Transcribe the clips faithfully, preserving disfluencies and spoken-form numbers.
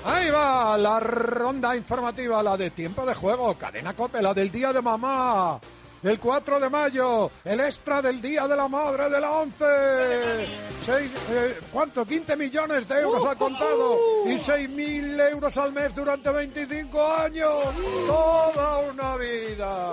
Ahí va la ronda informativa, la de tiempo de juego, Cadena COPE, la del Día de Mamá, el cuatro de mayo, el extra del Día de la Madre de la ONCE. Seis, eh, ¿Cuánto? quince millones de euros al contado y seis mil euros al mes durante veinticinco años. Toda una vida.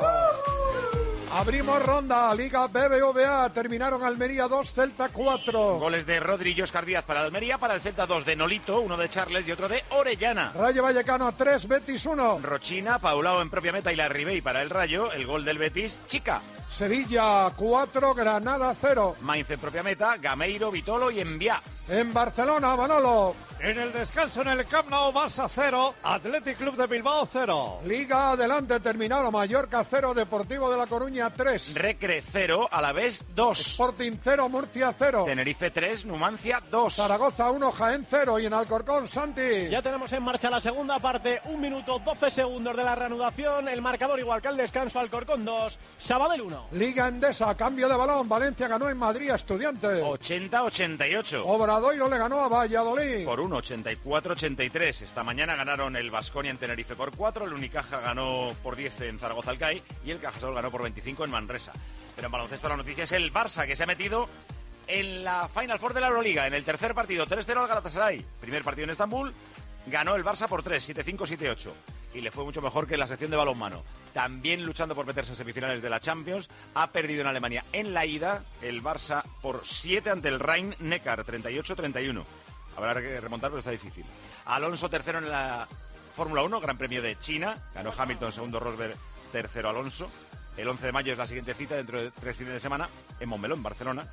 Abrimos ronda, Liga B B V A, terminaron Almería dos, Celta cuatro. Goles de Rodri y Óscar Díaz para Almería, para el Celta dos de Nolito, uno de Charles y otro de Orellana. Rayo Vallecano tres, Betis uno. Rochina, Paulao en propia meta y la Ribey para el Rayo, el gol del Betis, Chica. Sevilla cuatro, Granada cero. Mainz en propia meta, Gameiro, Vitolo y Enviá. En Barcelona, Manolo. En el descanso en el Camp Nou, Barça cero, Athletic Club de Bilbao cero. Liga adelante, terminado, Mallorca cero, Deportivo de La Coruña tres. Recre cero, Alavés dos. Sporting cero, Murcia cero. Tenerife tres, Numancia dos. Zaragoza uno, Jaén cero. Y en Alcorcón, Santi. Ya tenemos en marcha la segunda parte, un minuto doce segundos de la reanudación, el marcador igual que al descanso, Alcorcón dos, Sabadell uno. Liga Endesa, cambio de balón, Valencia ganó en Madrid a Estudiantes. ochenta ochenta y ocho. Obradoiro le ganó a Valladolid. Por uno, ochenta y cuatro ochenta y tres. Esta mañana ganaron el Baskonia en Tenerife por cuatro, el Unicaja ganó por diez en Zaragoza al C A I y el Cajasol ganó por veinticinco en Manresa. Pero en baloncesto la noticia es el Barça, que se ha metido en la Final Four de la Euroliga, en el tercer partido, tres cero al Galatasaray. Primer partido en Estambul, ganó el Barça por tres, siete cinco, siete ocho. Y le fue mucho mejor que en la sección de balonmano. También luchando por meterse en semifinales de la Champions. Ha perdido en Alemania en la ida el Barça por siete ante el Rhein-Neckar, treinta y ocho treinta y uno. Habrá que remontar, pero está difícil. Alonso tercero en la Fórmula uno, Gran Premio de China. Ganó Hamilton, segundo Rosberg, tercero Alonso. El once de mayo es la siguiente cita, dentro de tres fines de semana, en Montmeló, en Barcelona.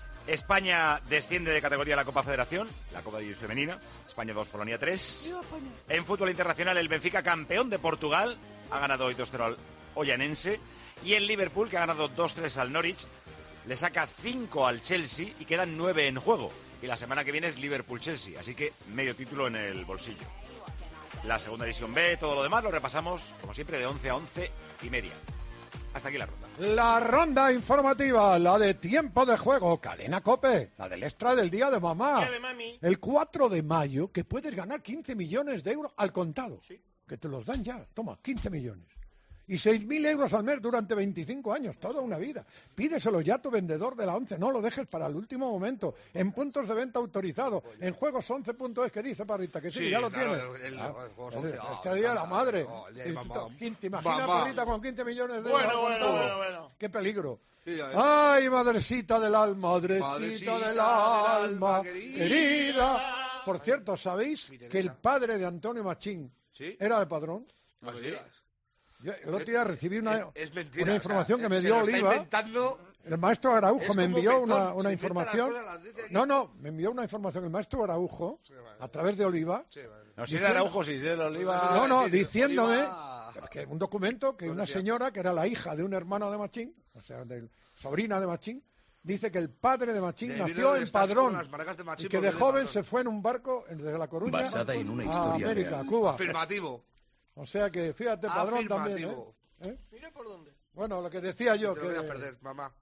España desciende de categoría a la Copa Federación, la Copa de Femenina. España dos, Polonia tres. En fútbol internacional, el Benfica, campeón de Portugal, ha ganado hoy dos cero al Ollanense. Y el Liverpool, que ha ganado dos tres al Norwich, le saca cinco al Chelsea y quedan nueve en juego. Y la semana que viene es Liverpool-Chelsea, así que medio título en el bolsillo. La segunda división B, todo lo demás lo repasamos, como siempre, de once a once y media. Hasta aquí la ronda. La ronda informativa, la de tiempo de juego, Cadena COPE, la del extra del Día de Mamá. Día de mami. El cuatro de mayo, que puedes ganar quince millones de euros al contado. Sí. Que te los dan ya, toma, quince millones. Y seis mil euros al mes durante veinticinco años, toda una vida. Pídeselo ya a tu vendedor de la ONCE, no lo dejes para el último momento. En puntos de venta autorizados, en juegos once punto es, que dice Parrita, que sí, sí ya lo claro, tiene. El, el, ah, el, el, el, oh, este día de la madre. Oh, el día de mamá. ¿Te imaginas, Parrita, con quince millones de euros? Bueno, bueno, bueno, bueno. Qué peligro. Sí, Ay, madrecita del alma, madrecita, madrecita del alma, alma querida. querida. Por cierto, ¿sabéis que el padre de Antonio Machín ¿Sí? era de Padrón? No digas. Yo el otro día recibí una, es, es mentira, una información o sea, que me se dio lo está Oliva. Inventando. El maestro Araujo me envió Petón, una, una información. No, no, me envió una información el maestro Araujo sí, vale. a través de Oliva. Sí, vale. No, si es de Araujo, si es de Oliva. No, no, diciéndome Oliva... que un documento que una señora que era la hija de un hermano de Machín, o sea, de sobrina de Machín, dice que el padre de Machín de nació en Padrón y que de joven se fue en un barco desde La Coruña basada en una a historia América, real. a Cuba. Afirmativo. O sea que, fíjate, Padrón también, ¿eh? ¿Eh? Mira por dónde. Bueno, lo que decía yo. Te que... voy a perder, mamá.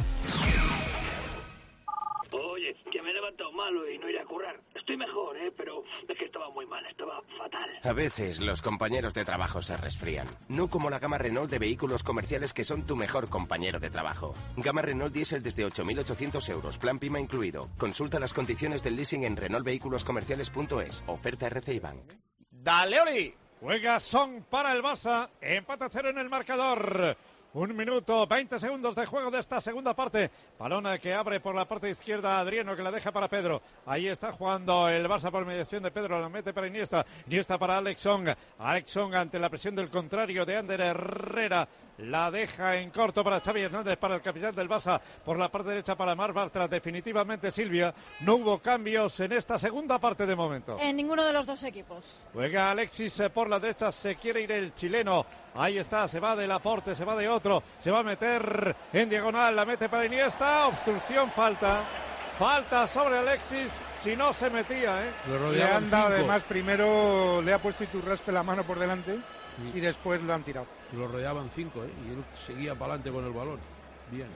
Oye, que me he levantado malo y no iré a currar. Estoy mejor, ¿eh? Pero es que estaba muy mal, estaba fatal. A veces los compañeros de trabajo se resfrían. No como la gama Renault de vehículos comerciales que son tu mejor compañero de trabajo. Gama Renault Diesel desde ocho mil ochocientos euros, plan PIMA incluido. Consulta las condiciones del leasing en renault vehículos comerciales punto es. Oferta R C I Bank. ¡Dale, Oli! Juega Son para el Barça, empate a cero en el marcador. Un minuto, veinte segundos de juego de esta segunda parte. Balón que abre por la parte izquierda Adriano, que la deja para Pedro. Ahí está jugando el Barça por mediación de Pedro. La mete para Iniesta. Iniesta para Alex Song. Alex Song ante la presión del contrario de Ander Herrera. La deja en corto para Xavi Hernández, para el capitán del Barça. Por la parte derecha para Marc Bartra. Definitivamente, Silvia, no hubo cambios en esta segunda parte de momento. En ninguno de los dos equipos. Juega Alexis por la derecha. Se quiere ir el chileno. Ahí está, se va del aporte, se va de otro. Se va a meter en diagonal. La mete para Iniesta. Obstrucción, falta. Falta sobre Alexis, si no se metía, ¿eh? Le han dado, además, primero le ha puesto Iturraspe la mano por delante sí. y después lo han tirado. Lo rodeaban cinco, ¿eh? Y él seguía para adelante con el balón. Bien.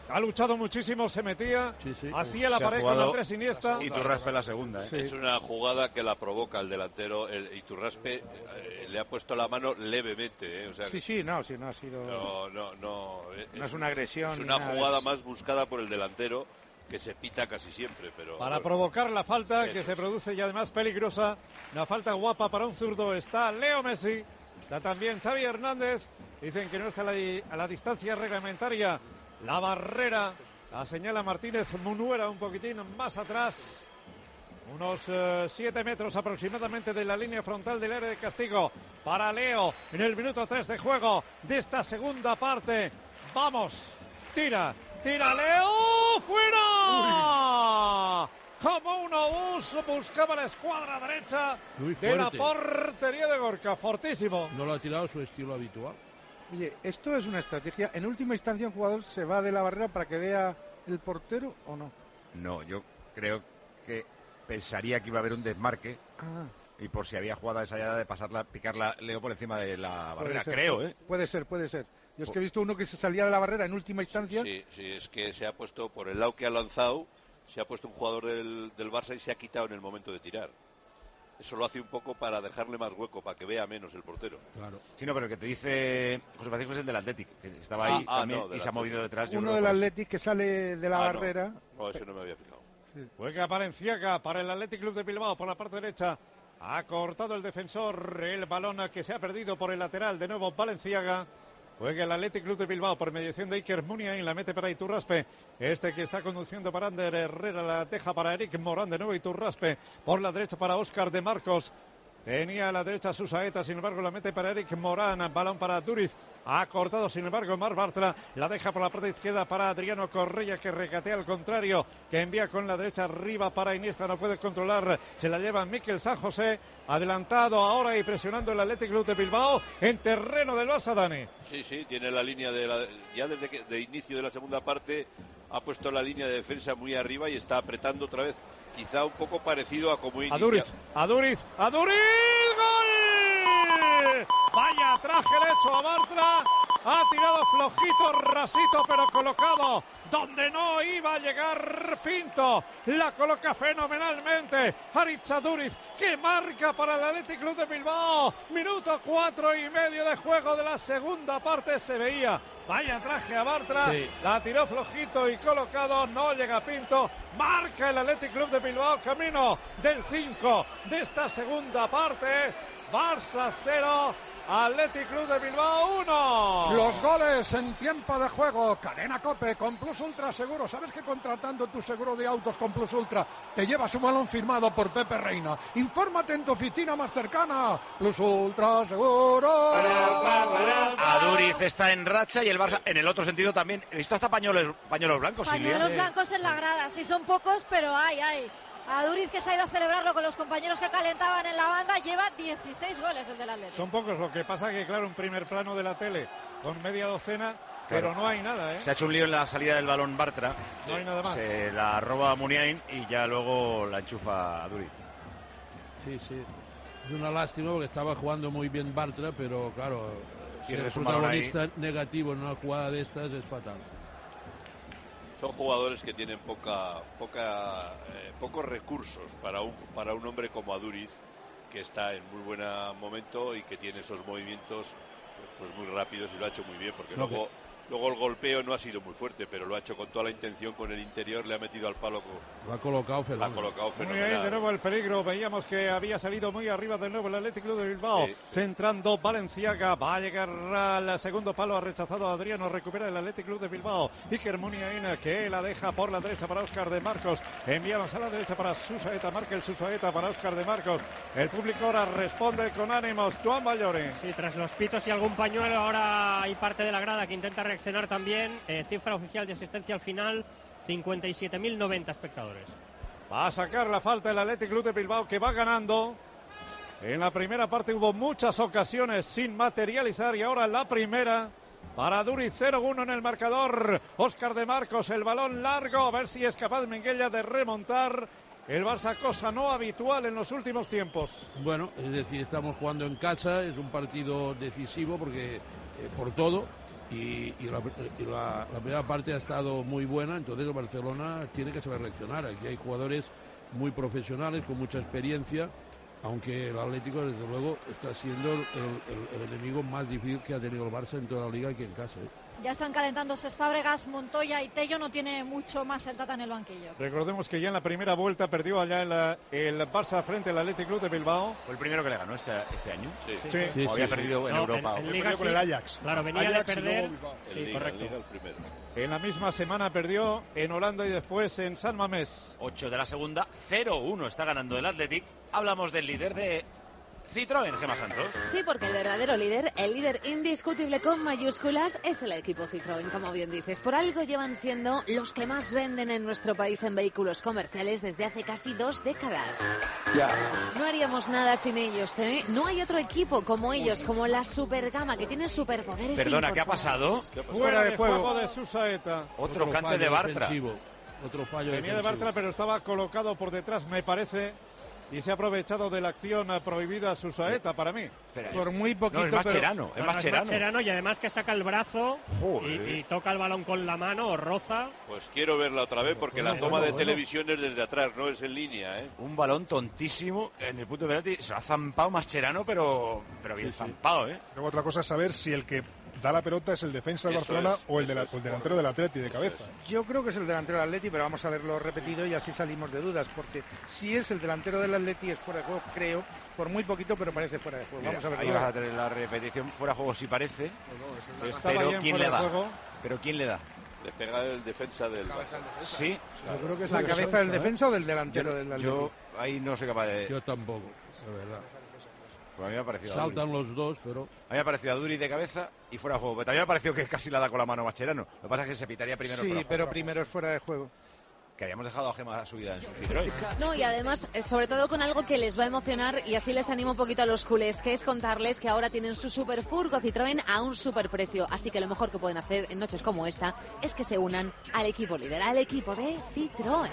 Ha luchado muchísimo, se metía, sí, sí. hacía la Se ha pared jugado con Andrés Iniesta. Iturraspe la segunda, ¿eh? Sí. Es una jugada que la provoca el delantero. El Iturraspe eh, le ha puesto la mano levemente. ¿eh? O sea, Sí, sí, no, sí, no ha sido... No, no, no. No es una agresión. Es ni una nada de jugada eso. más buscada por el delantero, que se pita casi siempre, pero... Para bueno. provocar la falta Eso que es. se produce y además peligrosa. Una falta guapa para un zurdo. Está Leo Messi. Está también Xavi Hernández. Dicen que no está a la, a la distancia reglamentaria. La barrera la señala Martínez Munuera un poquitín más atrás. Unos eh, siete metros aproximadamente de la línea frontal del área de castigo. Para Leo en el minuto tres de juego de esta segunda parte. Vamos. Tira. Tira Leo. ¡Fuera! Como un obús buscaba la escuadra derecha Muy de la fuerte. portería de Gorka. Fortísimo. No lo ha tirado su estilo habitual. Oye, ¿esto es una estrategia? ¿En última instancia un jugador se va de la barrera para que vea el portero o no? No, yo creo que pensaría que iba a haber un desmarque Ah, y por si había jugada ensayada de pasarla, picarla Leo por encima de la puede barrera, ser, creo, ¿eh? Puede ser, puede ser. Yo es que he visto uno que se salía de la barrera en última instancia. Sí, sí, es que se ha puesto por el lado que ha lanzado, se ha puesto un jugador del, del Barça y se ha quitado en el momento de tirar. Eso lo hace un poco para dejarle más hueco, para que vea menos el portero. Claro. Sí, no, pero el que te dice José Francisco es el del Athletic, que estaba Ah, ahí ah, también no, del y se ha movido Athletic. detrás. yo Uno creo del que por eso. Athletic que sale de la Ah, no. barrera. No, eso no me había fijado. Juega Valenciaga para el Athletic Club de Bilbao por la parte derecha. Ha cortado el defensor el balón que se ha perdido por el lateral. De nuevo Valenciaga. Juega el Athletic Club de Bilbao por mediación de Iker Muniain. La mete para Iturraspe. Este que está conduciendo para Ander Herrera. La deja para Eric Morán. De nuevo Iturraspe. Por la derecha para Óscar de Marcos. Tenía a la derecha Susaeta, sin embargo la mete para Eric Morán, balón para Duriz, ha cortado sin embargo Mar Bartra, la deja por la parte izquierda para Adriano Correia que regatea al contrario, que envía con la derecha arriba para Iniesta, no puede controlar, se la lleva Mikel San José, adelantado ahora y presionando el Athletic Club de Bilbao en terreno del Barça, Dani. Sí, sí, tiene la línea de la, ya desde que de inicio de la segunda parte ha puesto la línea de defensa muy arriba y está apretando otra vez, quizá un poco parecido a como inicia. Aduriz, Aduriz, Aduriz, ¡gol! Vaya traje le hecho a Bartra, ha tirado flojito, rasito, pero colocado donde no iba a llegar Pinto, la coloca fenomenalmente Haritz Aduriz, que marca para el Athletic Club de Bilbao, minuto cuatro y medio de juego de la segunda parte, se veía, vaya traje a Bartra, Sí. la tiró flojito y colocado, no llega Pinto, marca el Athletic Club de Bilbao, camino del cinco de esta segunda parte, Barça cero, Athletic Club de Bilbao uno. Los goles en tiempo de juego. Cadena COPE con Plus Ultra Seguro. ¿Sabes que contratando tu seguro de autos con Plus Ultra te llevas un balón firmado por Pepe Reina? Infórmate en tu oficina más cercana. Plus Ultra Seguro. Aduriz está en racha y el Barça en el otro sentido también. He visto hasta pañuelos, pañuelos blancos, Pañuelos Silvia. blancos en la grada. Sí, son pocos, pero hay, hay. Aduriz, que se ha ido a celebrarlo con los compañeros que calentaban en la banda, lleva dieciséis goles el del Atlético. Son pocos, lo que pasa que claro, un primer plano de la tele con media docena, pero no hay nada, ¿eh? Se ha hecho un lío en la salida del balón Bartra. No hay nada más. Se la roba Muniain y ya luego la enchufa Aduriz. Sí, sí. Es una lástima porque estaba jugando muy bien Bartra, pero claro, Pierde ser su balón ahí. protagonista negativo en una jugada de estas es fatal. Son jugadores que tienen poca, poca, eh, pocos recursos para un, para un hombre como Aduriz, que está en muy buen momento y que tiene esos movimientos pues muy rápidos y lo ha hecho muy bien, porque No, luego, luego el golpeo no ha sido muy fuerte, pero lo ha hecho con toda la intención, con el interior, le ha metido al palo, Lo ha colocado lo ha fenomenal. colocado Muy bien, de fenomenal. nuevo el peligro. Veíamos que había salido muy arriba de nuevo el Atlético de Bilbao. Sí, sí. Centrando Valenciaga. Va a llegar al segundo palo. Ha rechazado a Adriano. Recupera el Atlético de Bilbao. Iker Muniain, que la deja por la derecha para Óscar de Marcos. Enviamos a la derecha para Susaeta. Marca el Susaeta para Óscar de Marcos. El público ahora responde con ánimos. Tuan Bayori. Sí, tras los pitos y algún pañuelo, ahora hay parte de la grada que intenta reaccionar también. Eh, cifra oficial de asistencia al final, cincuenta y siete mil noventa espectadores. Va a sacar la falta el Athletic Club de Bilbao, que va ganando. En la primera parte hubo muchas ocasiones sin materializar y ahora la primera para Duriz, cero uno en el marcador. Óscar de Marcos, el balón largo, a ver si es capaz Minguella de remontar. El Barça, cosa no habitual en los últimos tiempos. Bueno, es decir, estamos jugando en casa, es un partido decisivo porque eh, por todo, y, y, la, y la, la primera parte ha estado muy buena, entonces el Barcelona tiene que saber reaccionar. Aquí hay jugadores muy profesionales, con mucha experiencia, aunque el Atlético, desde luego, está siendo el, el, el enemigo más difícil que ha tenido el Barça en toda la liga aquí en casa, ¿eh? Ya están calentando Cesc Fábregas, Montoya y Tello. No tiene mucho más el Tata en el banquillo. Recordemos que ya en la primera vuelta perdió allá el, el Barça frente al Athletic Club de Bilbao. Fue el primero que le ganó este, este año. Sí, sí. sí. sí o había sí, perdido sí. en No, Europa. En, en o... Liga con sí. el Ajax. Claro, venía Ajax de perder. En Sí, Liga, correcto. Liga el primero. En la misma semana perdió en Holanda y después en San Mamés. ocho de la segunda, cero uno está ganando el Athletic. Hablamos del líder de Citroën, Gemma Santos. Sí, porque el verdadero líder, el líder indiscutible con mayúsculas, es el equipo Citroën, como bien dices. Por algo llevan siendo los que más venden en nuestro país en vehículos comerciales desde hace casi dos décadas. Ya. No haríamos nada sin ellos, ¿eh? No hay otro equipo como ellos, como la Supergama, que tiene superpoderes. Perdona, ¿qué ha pasado? Fuera de juego de Susaeta. Otro, Otro cante de Bartra. Otro fallo Venía defensivo. de Bartra, pero estaba colocado por detrás, me parece. Y se ha aprovechado de la acción prohibida a Susaeta, para mí. Pero por muy poquito. No, es Mascherano, pero... es no, Mascherano. No, es Mascherano y además que saca el brazo y, y toca el balón con la mano o roza. Pues quiero verla otra vez porque bueno, la toma bueno, de bueno. televisión es desde atrás, no es en línea, ¿eh? Un balón tontísimo en el punto de penalti. Se lo ha zampado Mascherano, pero, pero bien sí, zampado, ¿eh? Luego otra cosa es saber si el que da la pelota es el defensa del Barcelona es, o el, de la, es. o el delantero del Atleti de cabeza. Es. Yo creo que es el delantero del Atleti, pero vamos a verlo repetido y así salimos de dudas, porque si es el delantero del Atleti es fuera de juego, creo, por muy poquito, pero parece fuera de juego. Mira, vamos a verlo. Ahí vas a tener la repetición. Fuera de juego sí parece, No, no, es pero ¿quién le da? Juego. Pero ¿quién le da? Le pega el defensa del Barça. Sí. Yo creo que es la cabeza del defensa o del delantero yo, del Atleti. Yo ahí no soy capaz de... Yo tampoco, la verdad. Pues a mí me ha parecido Saltan los dos, pero... A mí me ha parecido a Duri de cabeza y fuera de juego. Pero también me ha parecido que casi la da con la mano Mascherano. Lo que pasa es que se pitaría primero Sí, fuera de pero juego. primero es fuera de juego. Que habíamos dejado a Gemma subida en su Citroën. No, y además, eh, sobre todo con algo que les va a emocionar y así les animo un poquito a los culés, que es contarles que ahora tienen su super furgo Citroën a un super precio. Así que lo mejor que pueden hacer en noches como esta es que se unan al equipo líder, al equipo de Citroën.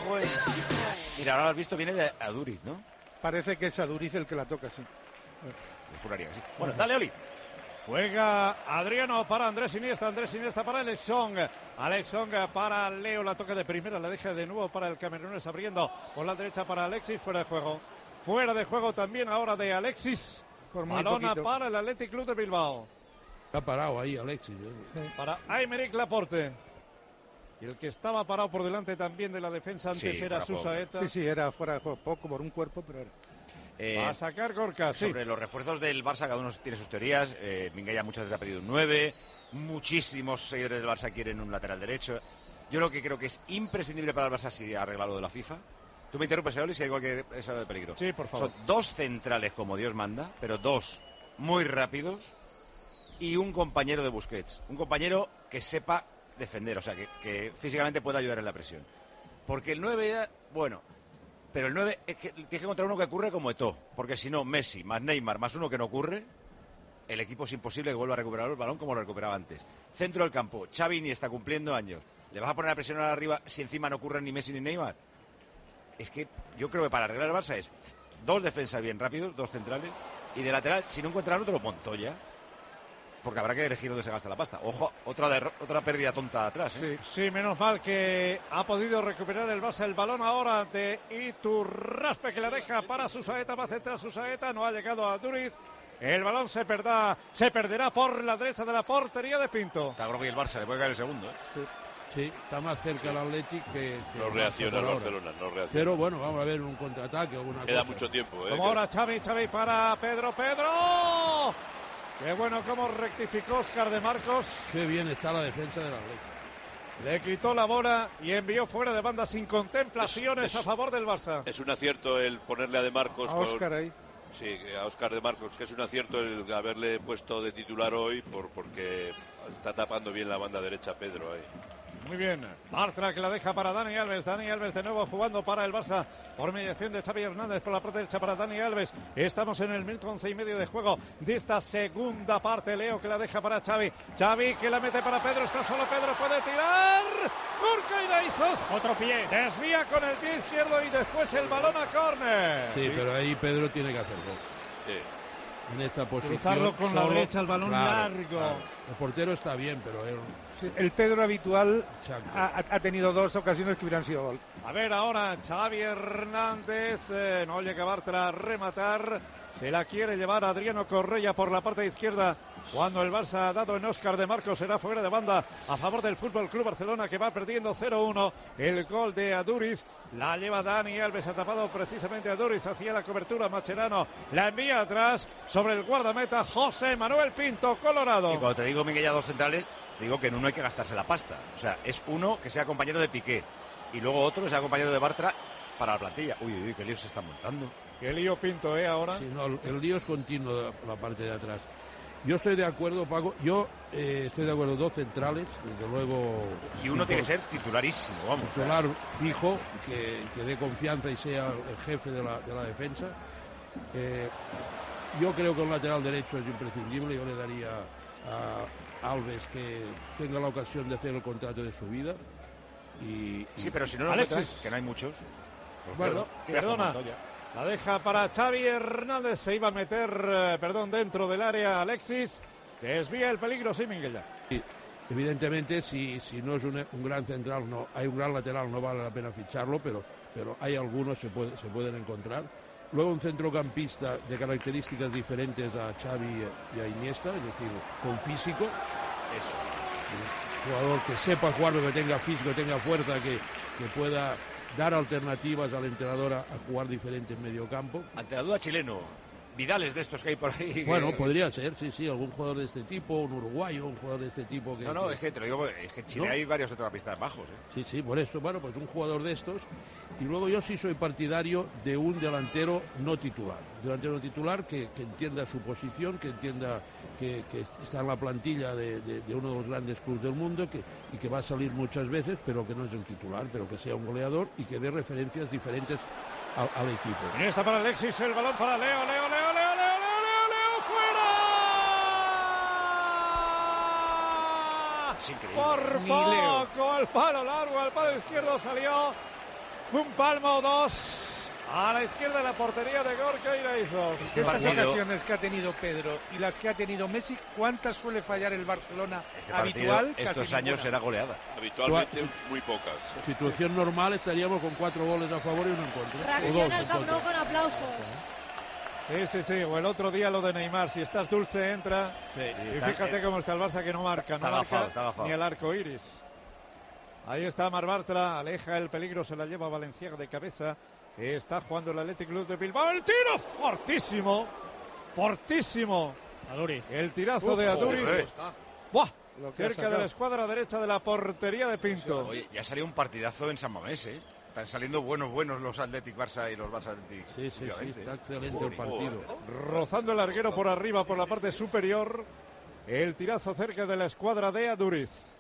Mira, ahora lo has visto, viene de Aduriz, ¿no? Parece que es Aduriz el que la toca, sí. Yo juraría que sí. Bueno, dale, Oli. Juega Adriano para Andrés Iniesta, Andrés Iniesta para Alex Song, Alex Song para Leo, la toca de primera, la deja de nuevo para el camerunés abriendo por la derecha para Alexis, fuera de juego. Fuera de juego también ahora de Alexis, por muy balona poquito. para el Athletic Club de Bilbao. Está parado ahí Alexis. ¿eh? Para Aymeric Laporte. Y el que estaba parado por delante también de la defensa antes Sí, era fuera juego. Susaeta. Sí, sí, era fuera de juego, poco por un cuerpo, pero era. Eh, a sacar Gorka, sí. Sobre los refuerzos del Barça, cada uno tiene sus teorías. Eh, Minguella muchas veces ha pedido un nueve. Muchísimos seguidores del Barça quieren un lateral derecho. Yo lo que creo que es imprescindible para el Barça si arregla lo de la FIFA. Tú me interrumpes, Oli, si hay cualquier eso de peligro. Sí, por favor. Son dos centrales como Dios manda, pero dos muy rápidos y un compañero de Busquets. Un compañero que sepa defender, o sea, que, que físicamente pueda ayudar en la presión. Porque el nueve, bueno... Pero el nueve es que tienes que encontrar uno que ocurre como Eto'o, porque si no, Messi más Neymar más uno que no ocurre, el equipo es imposible que vuelva a recuperar el balón como lo recuperaba antes. Centro del campo, Xavi ni está cumpliendo años. ¿Le vas a poner a presionar arriba si encima no ocurren ni Messi ni Neymar? Es que yo creo que para arreglar el Barça es dos defensas bien rápidos, dos centrales, y de lateral, si no encuentran otro, Montoya. Porque habrá que elegir dónde se gasta la pasta. Ojo, otra derro- otra pérdida tonta atrás. ¿eh? Sí, sí, menos mal que ha podido recuperar el Barça el balón ahora de Iturraspe, que la deja para Susaeta, va a centrar Susaeta, no ha llegado a Duriz. El balón se, perda, se perderá por la derecha de la portería de Pinto. Está Grofi y el Barça, le puede caer el segundo. ¿eh? Sí, sí, está más cerca el Athletic que... que No el Barça reacciona el por ahora. Barcelona, no reacciona. Pero bueno, vamos a ver un contraataque o alguna Queda cosa. mucho tiempo, ¿eh? Como ahora Xavi, Xavi para Pedro, Pedro. Qué bueno cómo rectificó Óscar de Marcos. Qué bien está la defensa del Athletic. Le quitó la bola y envió fuera de banda sin contemplaciones Es- es- a favor del Barça. Es un acierto el ponerle a De Marcos A con- Óscar ahí. Sí, a Óscar de Marcos, que es un acierto el haberle puesto de titular hoy por porque está tapando bien la banda derecha Pedro ahí. Muy bien, Bartra que la deja para Dani Alves, Dani Alves de nuevo jugando para el Barça por mediación de Xavi Hernández por la parte derecha para Dani Alves. Estamos en el minuto once y medio de juego de esta segunda parte. Leo que la deja para Xavi, Xavi que la mete para Pedro, está solo Pedro, puede tirar, Gorka y la hizo. Otro pie. Desvía con el pie izquierdo y después el balón a córner. Sí, pero ahí Pedro tiene que hacer gol. Sí. en esta posición. Cruzarlo con la solo, derecha, el balón claro, largo. claro. El portero está bien, pero él... Sí, el Pedro habitual ha, ha tenido dos ocasiones que hubieran sido gol. A ver ahora Xavi Hernández, eh, no llega Bartra a rematar, se la quiere llevar Adriano Correia por la parte izquierda, cuando el Barça ha dado en Óscar de Marcos, será fuera de banda a favor del Fútbol Club Barcelona, que va perdiendo cero uno. El gol de Aduriz la lleva Dani Alves, ha tapado precisamente a Aduriz, hacía la cobertura Mascherano, la envía atrás sobre el guardameta José Manuel Pinto, Colorado. Y cuando te digo, Miguel, ya dos centrales, digo que en uno hay que gastarse la pasta. O sea, es uno que sea compañero de Piqué y luego otro que sea compañero de Bartra para la plantilla. Uy, uy, qué lío se está montando. Qué lío Pinto, ¿eh? Ahora. Sí, no, el lío es continuo de la parte de atrás. Yo estoy de acuerdo, Paco. Yo eh, estoy de acuerdo, dos centrales, desde luego. Y uno tiene que ser titularísimo, vamos. Titular fijo, que, que dé confianza y sea el jefe de la, de la defensa. Eh, yo creo que un lateral derecho es imprescindible. Yo le daría a Alves que tenga la ocasión de hacer el contrato de su vida. Y, sí, pero si no lo encuentras, que no hay muchos. Pues bueno, perdona. La deja para Xavi Hernández, se iba a meter, eh, perdón, dentro del área Alexis, desvía el peligro, sí, Miguel. Sí, evidentemente, si, si no es un, un gran central, no hay un gran lateral, no vale la pena ficharlo, pero, pero hay algunos se puede, se pueden encontrar. Luego un centrocampista de características diferentes a Xavi y a Iniesta, es decir, con físico. Eso. Un jugador que sepa jugar, que tenga físico, que tenga fuerza, que, que pueda dar alternativas al entrenador a, a jugar diferente en medio campo. Ante la duda, chileno, Vidales de estos que hay por ahí. Bueno, que... podría ser, sí, sí, algún jugador de este tipo, un uruguayo, un jugador de este tipo. Que, no, no, que... es que te lo digo, es que en Chile ¿No? hay varios centrocampistas bajos. ¿eh? Sí, sí, por eso, bueno, pues un jugador de estos. Y luego yo sí soy partidario de un delantero no titular. Delantero no titular que, que entienda su posición, que entienda que, que está en la plantilla de, de, de uno de los grandes clubes del mundo que, y que va a salir muchas veces, pero que no es el titular, pero que sea un goleador y que dé referencias diferentes al, al equipo. Y está para Alexis, el balón para Leo, Leo, Leo, Leo, Leo, Leo, Leo, Leo, fuera. Es increíble. Por Ni poco, Leo. al palo largo, al palo izquierdo salió un palmo o dos. A la izquierda de la portería de Gorka y la hizo. Este Estas partido, ocasiones que ha tenido Pedro y las que ha tenido Messi, ¿cuántas suele fallar el Barcelona este habitual? partido, estos Casi años ninguna. era goleada. Habitualmente muy pocas. Situación normal estaríamos con cuatro goles a favor y uno en contra. O dos Reacciona en el Camp Nou contra. con aplausos. Sí, sí, sí. O el otro día lo de Neymar. Si estás dulce, entra. Sí, Y está- fíjate eh, cómo está el Barça que no marca. No está agafado, marca está agafado. ni el arco iris. Ahí está Mar Bartra. Aleja el peligro. Se la lleva Valenciaga de cabeza. Está jugando el Athletic Club de Bilbao. El tiro fortísimo. Fortísimo. Aduriz. El tirazo Uf, de Aduriz. joder. ¡Buah! Lo que ha Cerca de sacado. la escuadra derecha de la portería de Pinto. Oye, ya salió un partidazo en San Mamés, ¿eh? Están saliendo buenos, buenos los Athletic Barça y los Barça Athletic. Sí, sí, sí, últimamente, está ¿eh? excelente el partido. Rozando el larguero por arriba, por la parte superior. El tirazo cerca de la escuadra de Aduriz.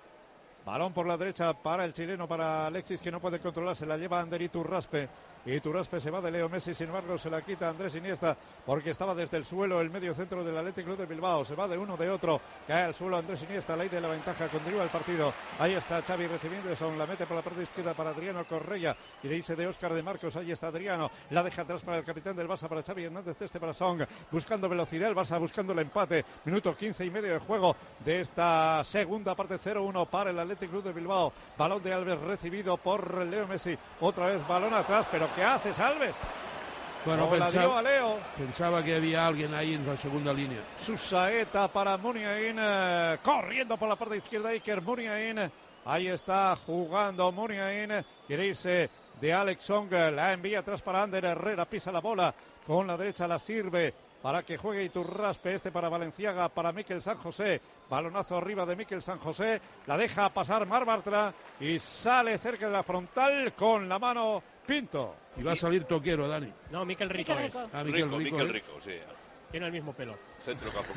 Balón por la derecha para el chileno, para Alexis, que no puede controlar. Se la lleva Ander Iturraspe. Iturraspe se va de Leo Messi, sin embargo se la quita Andrés Iniesta porque estaba desde el suelo el medio centro del Athletic Club de Bilbao. Se va de uno de otro, cae al suelo Andrés Iniesta, ley de la ventaja, continúa el partido. Ahí está Xavi recibiendo eso, la mete por la parte izquierda para Adriano Correia. Quiere irse de Óscar de Marcos, ahí está Adriano, la deja atrás para el capitán del Barça, para Xavi Hernández, este para Song, buscando velocidad, el Barça buscando el empate. Minuto quince y medio de juego de esta segunda parte, cero uno para el Athletic Club de Bilbao. Balón de Alves recibido por Leo Messi, otra vez balón atrás, pero ¿qué haces, Alves? Bueno, O la dio a pensaba, Leo. pensaba que había alguien ahí en la segunda línea. Su saeta para Muniain, eh, corriendo por la parte izquierda Iker Muniain. Ahí está jugando Muniain, quiere irse de Alex Song, la envía atrás para Ander Herrera, pisa la bola, con la derecha la sirve para que juegue Iturraspe, este para Valenciaga, para Mikel San José, balonazo arriba de Mikel San José, la deja pasar Mar Bartra y sale cerca de la frontal con la mano Pinto. Y va a salir Toquero, Dani. No, Mikel Rico Mikel es. Rico. Ah, Miquel Rico, Rico, Miquel ¿eh? Rico, sí. Tiene el mismo pelo. Centro campo.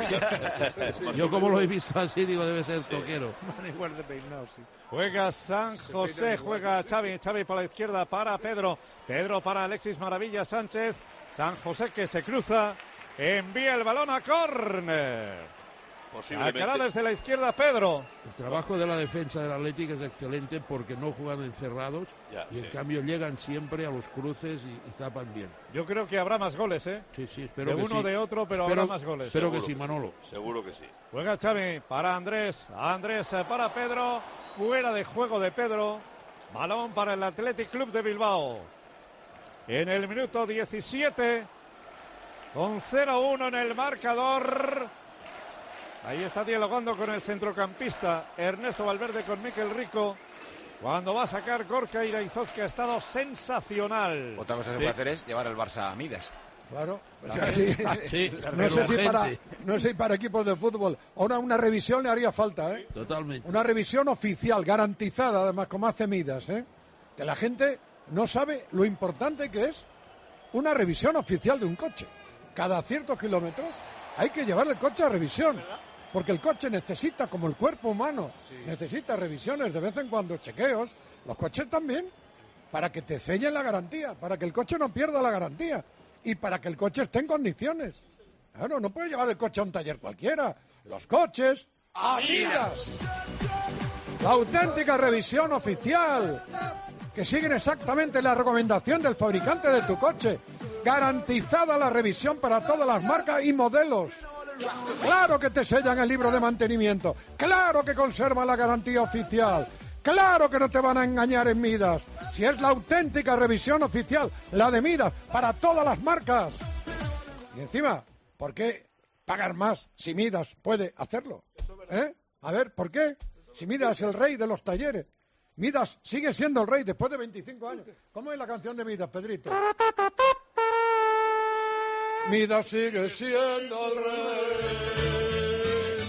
Yo como lo he visto así, digo, debe ser Toquero. Van igual de peinado, sí. Juega San José, juega Xavi, Xavi por la izquierda para Pedro, Pedro para Alexis Maravilla Sánchez, San José que se cruza, envía el balón a córner. Posiblemente. Sacará desde la izquierda Pedro. El trabajo de la defensa del Atlético es excelente porque no juegan encerrados Ya, y en sí. cambio llegan siempre a los cruces y, y tapan bien. Yo creo que habrá más goles, ¿eh? Sí, sí, espero de que uno sí. de otro, pero espero, habrá más goles. Espero Seguro que sí, que Manolo. Seguro que sí. Juega Xavi para Andrés. Andrés eh, para Pedro. Fuera de juego de Pedro. Balón para el Athletic Club de Bilbao. En el minuto diecisiete. Con cero uno en el marcador. Ahí está dialogando con el centrocampista Ernesto Valverde con Mikel Rico. Cuando va a sacar Gorka Iraizoz, que ha estado sensacional. Otra cosa que se Sí. puede hacer es llevar el Barça a Midas. Claro, o Claro. sea, sí. Sí, no, sé si urgente. para, no sé si para equipos de fútbol. Ahora una revisión le haría falta, ¿eh? Totalmente. Una revisión oficial, garantizada, además, como hace Midas, ¿eh? Que la gente no sabe lo importante que es una revisión oficial de un coche. Cada ciertos kilómetros hay que llevar el coche a revisión. Porque el coche necesita, como el cuerpo humano, necesita revisiones de vez en cuando, chequeos. Los coches también, para que te sellen la garantía, para que el coche no pierda la garantía y para que el coche esté en condiciones. Claro, no puedes llevar el coche a un taller cualquiera. Los coches a Midas. La auténtica revisión oficial, que siguen exactamente la recomendación del fabricante de tu coche. Garantizada la revisión para todas las marcas y modelos. Claro que te sellan el libro de mantenimiento. Claro que conserva la garantía oficial. Claro que no te van a engañar en Midas. Si es la auténtica revisión oficial, la de Midas, para todas las marcas. Y encima, ¿por qué pagar más si Midas puede hacerlo? ¿Eh? A ver, ¿por qué? Si Midas es el rey de los talleres. Midas sigue siendo el rey después de veinticinco años. ¿Cómo es la canción de Midas, Pedrito? Midas sigue siendo el rey.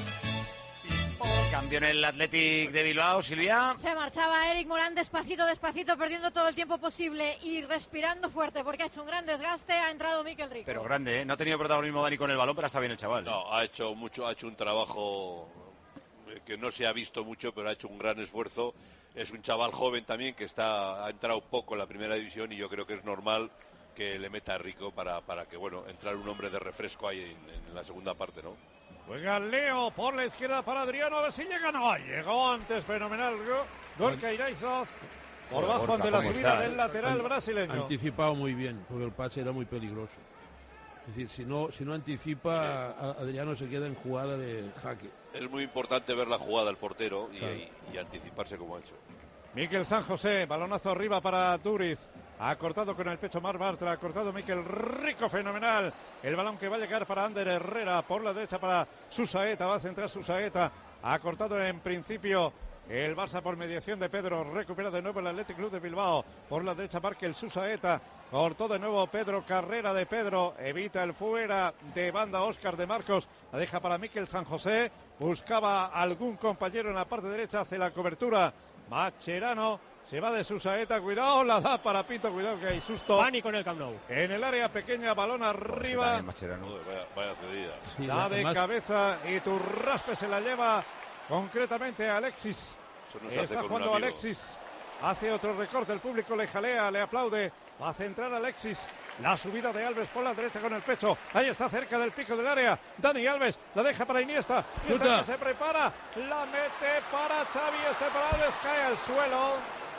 Cambio en el Athletic de Bilbao, Silvia. Se marchaba Eric Morán despacito, despacito, perdiendo todo el tiempo posible y respirando fuerte porque ha hecho un gran desgaste. Ha entrado Mikel Rico. Pero grande, ¿eh? No ha tenido protagonismo Dani con el balón, pero está bien el chaval. No, ha hecho mucho, ha hecho un trabajo que no se ha visto mucho, pero ha hecho un gran esfuerzo. Es un chaval joven también que está ha entrado poco en la primera división y yo creo que es normal que le meta a Rico para, para que, bueno, entrar un hombre de refresco ahí en, en la segunda parte, ¿no? Juega Leo por la izquierda para Adriano, a ver si llega. No, llegó antes, fenomenal. Gorka Iraizoz por Joder, bajo Gorka, de la ¿cómo subida está? del lateral Ha brasileño. anticipado muy bien, porque el pase era muy peligroso. Es decir, si no, si no anticipa, a- Adriano se queda en jugada de jaque. Es muy importante ver la jugada del portero y, Claro. y- y anticiparse como ha hecho. Miquel San José, balonazo arriba para Duriz. Ha cortado con el pecho Mar Bartra, ha cortado Mikel Rico, fenomenal. El balón que va a llegar para Ander Herrera, por la derecha para Susaeta, va a centrar Susaeta. Ha cortado en principio el Barça por mediación de Pedro, recupera de nuevo el Athletic Club de Bilbao. Por la derecha marca el Susaeta, cortó de nuevo Pedro, carrera de Pedro, evita el fuera de banda Óscar de Marcos, la deja para Miquel San José, buscaba algún compañero en la parte derecha, hace la cobertura. Macherano se va de Susaeta, cuidado, la da para Pito, cuidado que hay susto. Pánico en el Camp Nou. En el área pequeña, balón arriba. Joder, vaya, vaya cedida. Sí, Da de además- cabeza y Turraspe se la lleva concretamente a Alexis. Eso no se hace Está con un jugando amigo. Alexis. Hace otro recorte, el público le jalea, le aplaude. Va a centrar Alexis. La subida de Alves por la derecha con el pecho. Ahí está cerca del pico del área. Dani Alves la deja para Iniesta. Iniesta Chuta. que se prepara. La mete para Xavi. Este para Alves cae al suelo.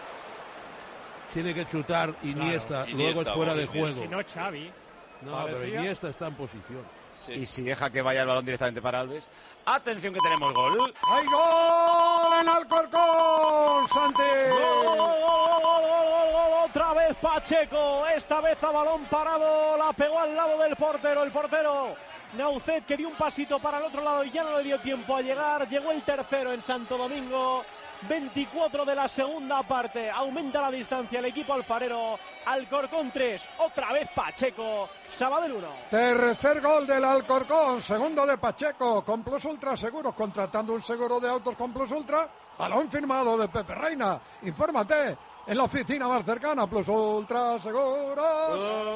Tiene que chutar Iniesta, Claro, luego Iniesta, es fuera o de Iniesta. juego. Si no, Xavi. No, pero Parecía- Iniesta está en posición. Sí. Y si deja que vaya el balón directamente para Alves. Atención que tenemos gol. ¡Hay gol en Alcorcón, Santi! Gol, gol, gol, gol, gol, gol, gol, otra vez Pacheco, esta vez a balón parado, la pegó al lado del portero, el portero Naucet que dio un pasito para el otro lado y ya no le dio tiempo a llegar, llegó el tercero en Santo Domingo, veinticuatro de la segunda parte, aumenta la distancia el equipo alfarero, Alcorcón tres, otra vez Pacheco, Sabadell uno. Tercer gol del Alcorcón, segundo de Pacheco, con Plus Ultra Seguros, contratando un seguro de autos con Plus Ultra, balón firmado de Pepe Reina. Infórmate en la oficina más cercana, Plus Ultra Seguros.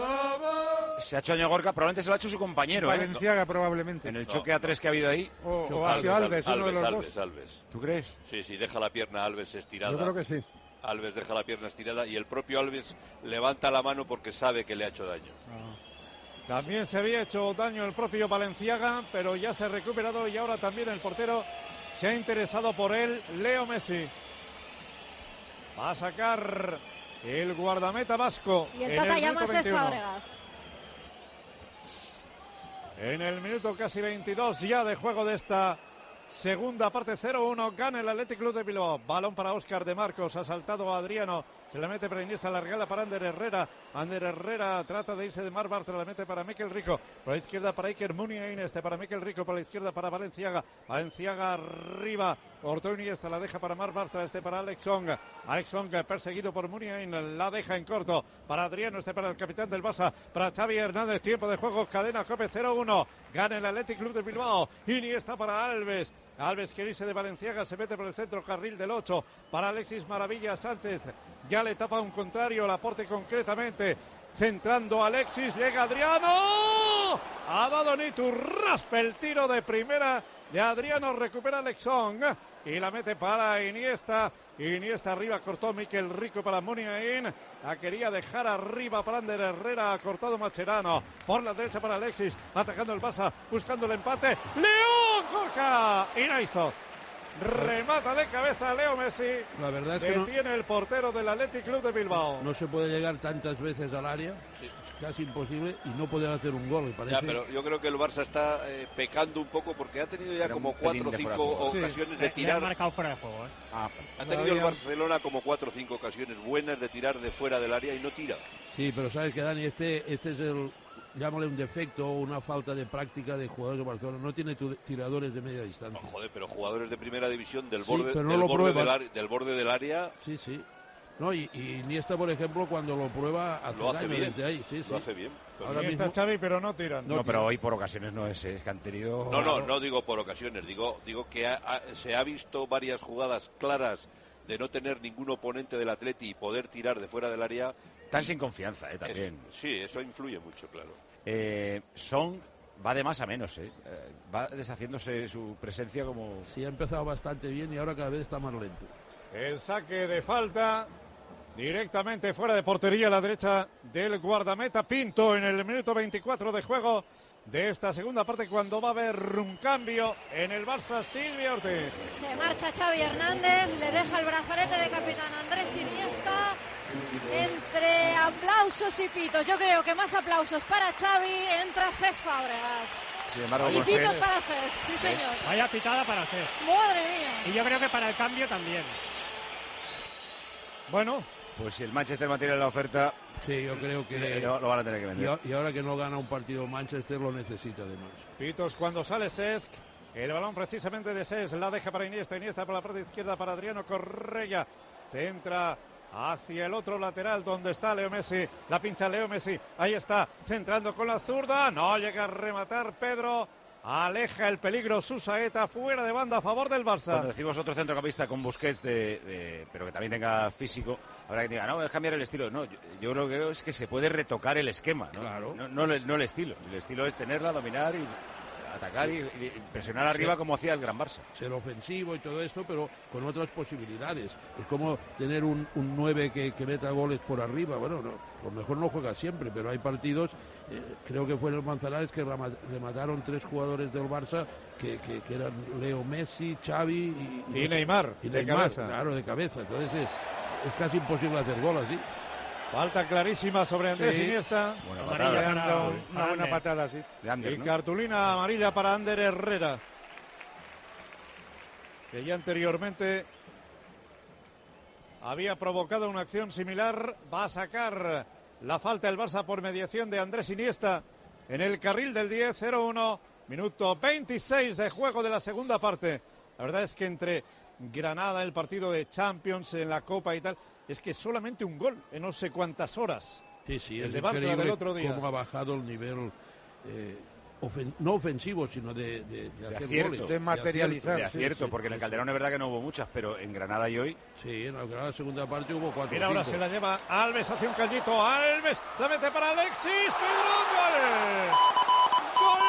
Se ha hecho daño Gorka, probablemente se lo ha hecho su compañero, ¿eh? Valenciaga probablemente. En el choque a tres que ha habido ahí. O, o ha sido Alves, uno de los Alves, dos. Alves. ¿Tú crees? Sí, sí, deja la pierna Alves estirada. Yo creo que sí. Alves deja la pierna estirada y el propio Alves levanta la mano porque sabe que le ha hecho daño. También se había hecho daño el propio Balenciaga, pero ya se ha recuperado y ahora también el portero se ha interesado por él, Leo Messi. Va a sacar el guardameta vasco. Y el en Tata el llama a minuto Cesc veintiuno. Fábregas. En el minuto casi veintidós ya de juego de esta segunda parte, cero uno, gana el Athletic Club de Bilbao. Balón para Óscar de Marcos, ha saltado a Adriano, se la mete para Iniesta, la regala para Ander Herrera. Ander Herrera trata de irse de Mar Bartra, la mete para Mikel Rico, por la izquierda para Iker Muniain, este para Mikel Rico, por la izquierda para Valenciaga. Valenciaga arriba, cortó Iniesta, la deja para Mar Bartra, este para Alex Song. Alex Song perseguido por Muniain, la deja en corto para Adriano, este para el capitán del Barça, para Xavi Hernández. Tiempo de juego, cadena COPE cero uno, gana el Athletic Club de Bilbao. Iniesta para Alves. Alves quiere irse de Valenciaga, se mete por el centro, carril del ocho para Alexis Maravilla Sánchez. Ya le tapa un contrario, Laporte concretamente. Centrando Alexis, llega Adriano. Ha dado Nitu, raspa el tiro de primera de Adriano, recupera Alexón y la mete para Iniesta. Iniesta arriba, cortó Mikel Rico para Muniain. La quería dejar arriba para Ander Herrera, ha cortado Mascherano. Por la derecha para Alexis, atacando el Barça, buscando el empate. ¡León! ¡Corca! Y no hizo. Remata de cabeza Leo Messi. La verdad es que no, detiene el portero del Athletic Club de Bilbao. no se puede llegar tantas veces al área, Sí. es casi imposible, y no poder hacer un gol, me parece. Ya, pero yo creo que el Barça está eh, pecando un poco porque ha tenido ya Era como un pelín cuatro o de fuera cinco de juego. ocasiones Le- de le han tirar. marcado fuera de juego, ¿eh? Ah, Ha tenido el Barcelona como cuatro o cinco ocasiones buenas de tirar de fuera del área y no tira. Sí, pero sabes que Dani, este, este es el, llámale un defecto o una falta de práctica de jugadores de Barcelona. No tiene tu- tiradores de media distancia. No, joder, pero jugadores de primera división del Sí, borde, pero no del lo borde prueban. del, área, del borde del área. Sí, sí. No, y, y Iniesta, por ejemplo, cuando lo prueba, hace, Lo hace daño bien. desde ahí. Sí, sí. Lo hace bien. Ahora Iniesta, mismo- Xavi, pero no tiran. no, pero hoy por ocasiones no es, es que han tenido... No, no, no digo por ocasiones, digo, digo que ha- ha- se ha visto varias jugadas claras de no tener ningún oponente del Atleti y poder tirar de fuera del área. Están sin confianza, eh, también. Es- sí, eso influye mucho, claro. Eh, Son va de más a menos, eh. Eh, va deshaciéndose su presencia como... Sí, ha empezado bastante bien y ahora cada vez está más lento. El saque de falta directamente fuera de portería a la derecha del guardameta Pinto en el minuto veinticuatro de juego de esta segunda parte, cuando va a haber un cambio en el Barça. Silvia Ortiz. Se marcha Xavi Hernández, le deja el brazalete de capitán Andrés Iniesta. Entre aplausos y pitos, yo creo que más aplausos para Xavi, entra Cesc Fábregas. Sin embargo, Y con pitos Cesc- para Cesc, sí señor. Vaya pitada para Cesc. Madre mía. Y yo creo que para el cambio también. Bueno, Pues si el Manchester mantiene la oferta, Sí, yo creo que... eh, lo, lo van a tener que y, vender. a- y ahora que no gana un partido Manchester, lo necesita además. pitos cuando sale Cesc. El balón precisamente de Cesc, la deja para Iniesta, Iniesta por la parte izquierda para Adriano Correia. Centra hacia el otro lateral donde está Leo Messi. La pincha Leo Messi. Ahí está, centrando con la zurda. No llega a rematar Pedro. Aleja el peligro Susaeta, fuera de banda a favor del Barça. Cuando decimos otro centrocampista con Busquets, de, de- pero que también tenga físico, habrá que diga, no, es cambiar el estilo. No, yo, yo lo que creo es que se puede retocar el esquema, ¿no? Claro. No, no, el- no el estilo. El estilo es tenerla, dominar y atacar y, y presionar arriba Sí. como hacía el Gran Barça. Ser ofensivo y todo esto, pero con otras posibilidades. Es como tener un, un nueve que, que meta goles por arriba. Bueno, no, a lo mejor no juega siempre, pero hay partidos, eh, creo que fue en el Manzanares, que rama- remataron tres jugadores del Barça, que, que, que eran Leo Messi, Xavi y, Y Neymar, y de Neymar, cabeza. Claro, de cabeza. Entonces es, es casi imposible hacer gol así. Falta clarísima sobre Andrés Sí. Iniesta. Buena Amarilla patada. Le han para- dado para una buena Ander. patada, sí. De Ander, Y ¿no? cartulina amarilla para Ander Herrera, que ya anteriormente había provocado una acción similar. Va a sacar la falta el Barça por mediación de Andrés Iniesta en el carril del diez, cero uno, minuto veintiséis de juego de la segunda parte. La verdad es que entre Granada, el partido de Champions en la Copa y tal, es que solamente un gol en no sé cuántas horas. Sí, sí, El es de Bartra increíble del otro día. cómo ha bajado el nivel, eh, ofen- no ofensivo, sino de, de, de hacer acierto. goles. De materializar. De sí, acierto, sí, porque en el sí, Calderón es verdad que no hubo muchas, pero en Granada y hoy... Sí, en la Granada segunda parte hubo cuatro Mira, o ahora cinco. se la lleva Alves hacia un cañito. Alves la mete para Alexis. Pedro, gol.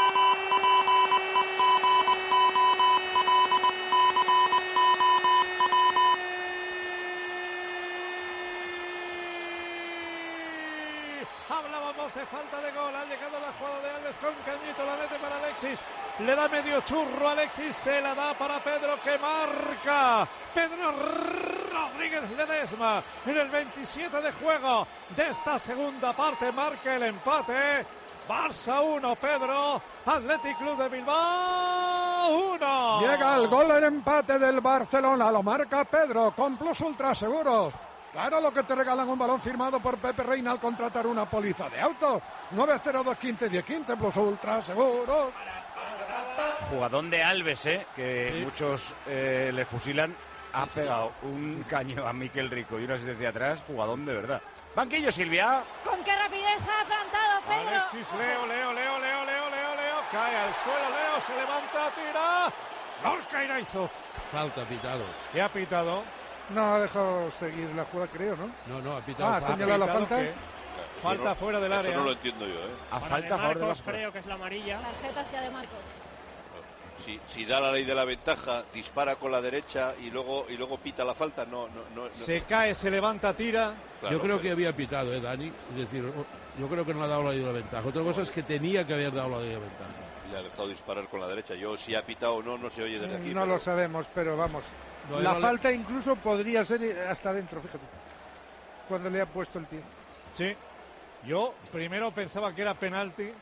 ¡Gol! Hablábamos de falta de gol. gol. Ha llegado la jugada de Alves con Cañito, la mete para Alexis. Le da medio churro a Alexis, se la da para Pedro que marca. Pedro Rodríguez Ledesma en el veintisiete de juego de esta segunda parte marca el empate. Barça uno, Pedro. Athletic Club de Bilbao uno. Llega el gol en empate del Barcelona, lo marca Pedro con Plus Ultra Seguros. Claro, lo que te regalan un balón firmado por Pepe Reina al contratar una póliza de auto. nueve cero dos uno cinco uno cero uno cinco Plus Ultra Seguros. Jugadón de Alves, ¿eh? que Sí. muchos eh, le fusilan. Ha pegado un caño a Miquel Rico y una asistencia atrás. Jugadón de verdad. Banquillo, Silvia. Con qué rapidez ha plantado Pedro. Alexis, Leo, Leo, Leo, Leo, Leo, Leo, Leo. Cae al suelo, Leo, se levanta, tira. Lorca Iraizuz. Falta, pitado. ¿Qué ha pitado? No, ha dejado seguir la jugada, creo, ¿no? No, no, ha pitado. Ah, ha falta. señalado la ¿Ha pitado falta. qué? Falta no- fuera del eso área. no lo entiendo yo, ¿eh? A Para falta a de favor de Marcos, Vasco. creo que es la amarilla. Tarjeta sea de Marcos. Si, si da la ley de la ventaja, dispara con la derecha y luego y luego pita la falta, no, no, no. no. Se cae, se levanta, tira. Claro, yo creo pero- que había pitado, ¿eh, Dani? Es decir, yo creo que no ha dado la ley de la ventaja. Otra cosa es que tenía que haber dado la ley de la ventaja. Le ha dejado disparar con la derecha. Yo, si ha pitado o no, no se oye desde aquí. No pero- lo sabemos, pero vamos. No, la no le- falta incluso podría ser hasta adentro, fíjate. Cuando le ha puesto el pie. Sí. Yo primero pensaba que era penalti.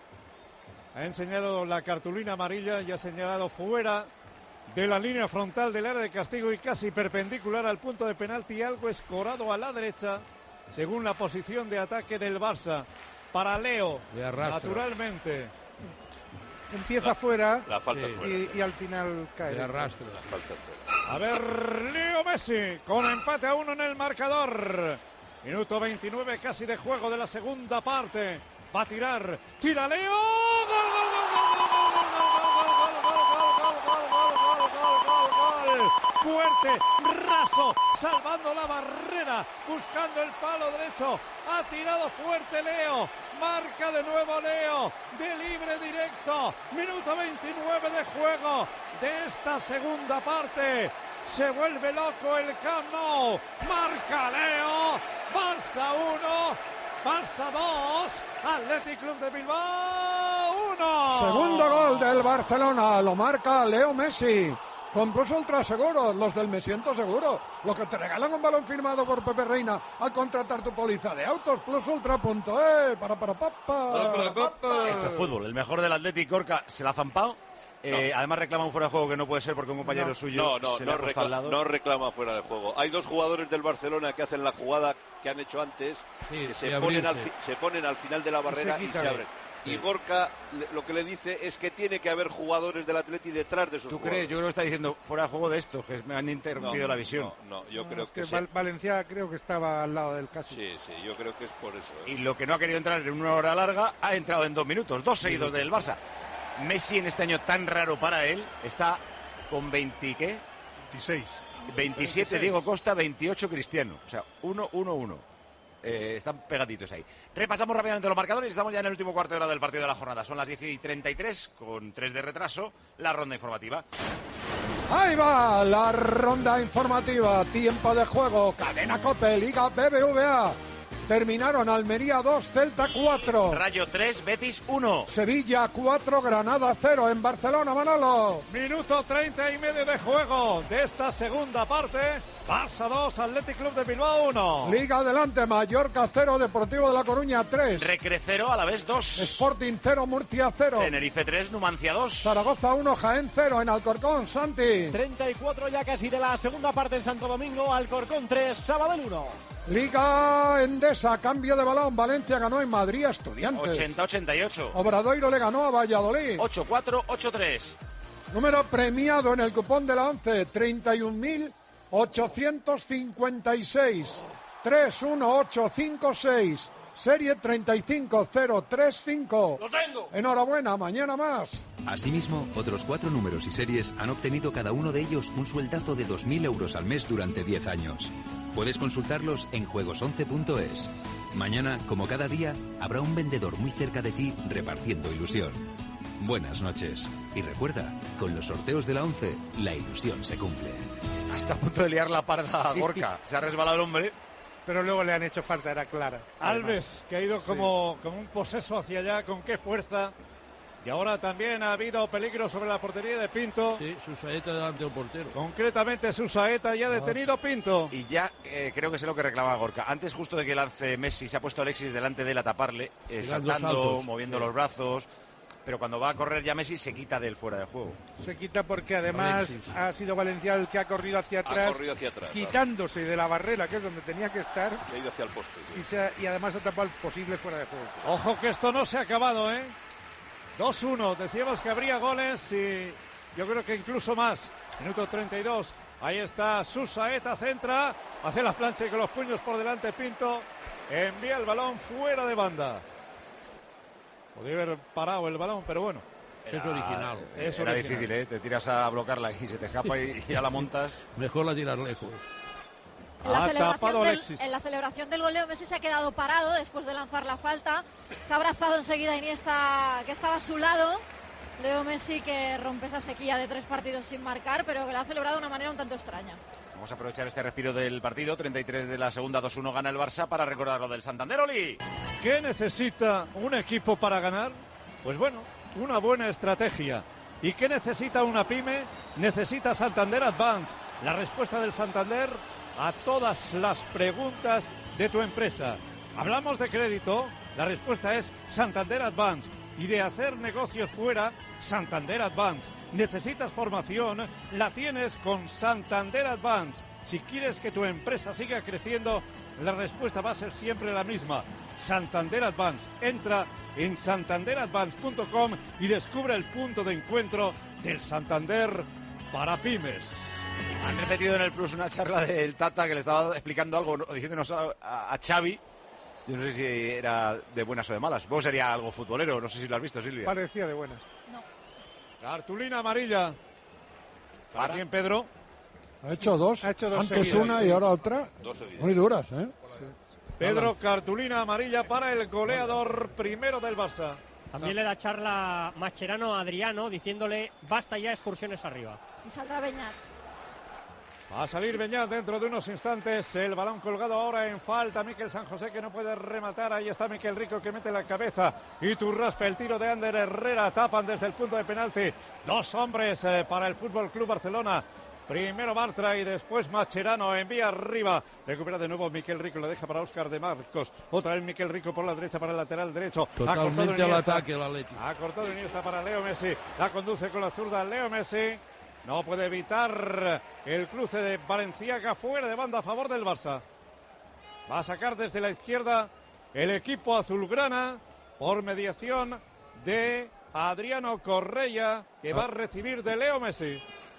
Ha enseñado la cartulina amarilla y ha señalado fuera de la línea frontal del área de castigo y casi perpendicular al punto de penalti. Algo escorado a la derecha, según la posición de ataque del Barça. Para Leo, Le arrastra. naturalmente. Empieza La- fuera La falta Sí. fuera. y, y al final cae. Le arrastra. La falta fuera. A ver, Leo Messi con empate a uno en el marcador. Minuto veintinueve casi de juego de la segunda parte. Va a tirar. Tira Leo. Gol, gol, gol, gol, gol, gol, gol, gol, gol, gol, gol, gol, gol, gol. Fuerte, raso, salvando la barrera, buscando el palo derecho. Ha tirado fuerte Leo. Marca de nuevo Leo. De libre directo. Minuto veintinueve de juego de esta segunda parte. Se vuelve loco el Camp Nou. Marca Leo. Barça uno. Barça dos. Athletic Club de Bilbao uno. Segundo gol del Barcelona, lo marca Leo Messi. Con Plus Ultra Seguros, los del Me Siento Seguro. Los que te regalan un balón firmado por Pepe Reina al contratar tu póliza de autos. Plus Ultra punto e. Para, para, papa. Esto es fútbol. El mejor del Athletic, Gorka, se la ha zampado. Eh, además reclama un fuera de juego que no puede ser porque un compañero No, suyo no, no, se no, le ha puesto recla- al lado. no reclama fuera de juego. Hay dos jugadores del Barcelona que hacen la jugada que han hecho antes, Sí, que y se ponen, al abrirse. fi- se ponen al final de la barrera y se, quitan. abren. Y Gorka le- lo que le dice es que tiene que haber jugadores del Atleti detrás de sus ¿Tú jugadores. crees? Yo creo que está diciendo fuera de juego de esto, que me han interrumpido No, la visión. No, no, yo No, creo es que, que sí. Val- Valencia creo que estaba al lado del caso. Sí, sí, yo creo que es por eso. ¿eh? Y lo que no ha querido entrar en una hora larga, ha entrado en dos minutos, dos seguidos del Barça. Messi en este año tan raro para él, está con veinte, ¿qué? veintiséis. veintisiete Diego Costa, veintiocho Cristiano. O sea, uno uno uno. Eh, están pegaditos ahí. Repasamos rápidamente los marcadores y estamos ya en el último cuarto de hora del partido de la jornada. Son las diez y treinta y tres, con tres de retraso, la ronda informativa. Ahí va la ronda informativa. Tiempo de juego. Cadena Cope, Liga B B V A. Terminaron Almería dos, Celta cuatro. Rayo tres, Betis uno. Sevilla cuatro, Granada cero. En Barcelona, Manolo. Minuto treinta y medio de juego de esta segunda parte. Barça dos, Athletic Club de Bilbao uno. Liga adelante, Mallorca cero, Deportivo de La Coruña tres. Recre cero, Alavés dos. Sporting cero, Murcia cero. Tenerife tres, Numancia dos. Zaragoza uno, Jaén cero. En Alcorcón, Santi. treinta y cuatro ya casi de la segunda parte en Santo Domingo. Alcorcón tres, Sabadell uno. Liga Endesa, cambio de balón. Valencia ganó en Madrid a Estudiantes. ochenta ochenta y ocho. Obradoiro le ganó a Valladolid. ocho cuatro, ocho tres. Número premiado en el cupón de la once, treinta y un mil ochocientos cincuenta y seis. tres uno ocho cinco seis. Serie treinta y cinco cero treinta y cinco. ¡Lo tengo! Enhorabuena, mañana más. Asimismo, otros cuatro números y series han obtenido cada uno de ellos un sueldazo de dos mil euros al mes durante diez años. Puedes consultarlos en juegos once punto es. Mañana, como cada día, habrá un vendedor muy cerca de ti repartiendo ilusión. Buenas noches. Y recuerda, con los sorteos de la once, la ilusión se cumple. Hasta a punto de liar la parda a Gorka. Se ha resbalado el hombre. pero luego le han hecho falta, era clara. Alves, además. que ha ido como, sí. como un poseso hacia allá, con qué fuerza. Y ahora también ha habido peligro sobre la portería de Pinto. Sí, Susaeta delante del portero. Concretamente Susaeta ya ha detenido Pinto. Y ya eh, creo que sé lo que reclamaba Gorka. Antes justo de que lance Messi se ha puesto Alexis delante de él a taparle, eh, saltando, moviendo sí. los brazos. Pero cuando va a correr ya Messi se quita del fuera de juego. Se quita porque además Alexis. ha sido Valencia el que ha corrido hacia atrás, ha corrido hacia atrás quitándose claro. de la barrera, que es donde tenía que estar. Y ha ido hacia el poste. Sí. Y, se ha, y además ha tapado el posible fuera de juego. Ojo que esto no se ha acabado, ¿eh? dos uno, decíamos que habría goles y yo creo que incluso más. Minuto treinta y dos, ahí está Susaeta, centra, hace la plancha y con los puños por delante Pinto, envía el balón fuera de banda. Podría haber parado el balón, pero bueno. Era, es original. Es era original. Difícil, ¿eh? Te tiras a bloquearla y se te escapa y ya la montas. Mejor la tiras lejos. En la, celebración del, en la celebración del gol, Leo Messi se ha quedado parado después de lanzar la falta. Se ha abrazado enseguida a Iniesta, que estaba a su lado. Leo Messi, que rompe esa sequía de tres partidos sin marcar, pero que la ha celebrado de una manera un tanto extraña. Vamos a aprovechar este respiro del partido. treinta y tres de la segunda, dos uno gana el Barça, para recordar lo del Santander, Oli. ¿Qué necesita un equipo para ganar? Pues bueno, una buena estrategia. ¿Y qué necesita una pyme? Necesita Santander Advance. La respuesta del Santander a todas las preguntas de tu empresa. Hablamos de crédito, la respuesta es Santander Advance. Y de hacer negocios fuera, Santander Advance. Necesitas formación, la tienes con Santander Advance. Si quieres que tu empresa siga creciendo, la respuesta va a ser siempre la misma. Santander Advance. Entra en santander advance punto com y descubre el punto de encuentro del Santander para pymes. Han repetido en el Plus una charla del Tata que le estaba explicando algo, diciéndonos a, a, a Xavi. Yo no sé si era de buenas o de malas. Vos sería algo futbolero, no sé si lo has visto, Silvia. Parecía de buenas. No. Cartulina amarilla. ¿Para, ¿Para quién, Pedro? Ha hecho dos. Ha hecho dos Antes seguidas, una sí. y ahora otra. Muy duras, ¿eh? Sí. Pedro, cartulina amarilla para el goleador primero del Barça. También le da charla Mascherano a Adriano diciéndole basta ya excursiones arriba. Y saldrá Beñat. Va a salir Beñat dentro de unos instantes. El balón colgado ahora en falta. Miquel San José, que no puede rematar. Ahí está Miquel Rico, que mete la cabeza. Y Turraspe, el tiro de Ander Herrera. Tapan desde el punto de penalti. Dos hombres eh, para el Fútbol Club Barcelona. Primero Bartra y después Mascherano, envía arriba, recupera de nuevo Miquel Rico, lo deja para Óscar de Marcos, otra vez Miquel Rico por la derecha para el lateral derecho. Totalmente al ataque el Atlético. Ha cortado Iniesta para Leo Messi, la conduce con la zurda Leo Messi, no puede evitar el cruce de Valenciaga fuera de banda a favor del Barça. Va a sacar desde la izquierda el equipo azulgrana por mediación de Adriano Correia, que va a recibir de Leo Messi.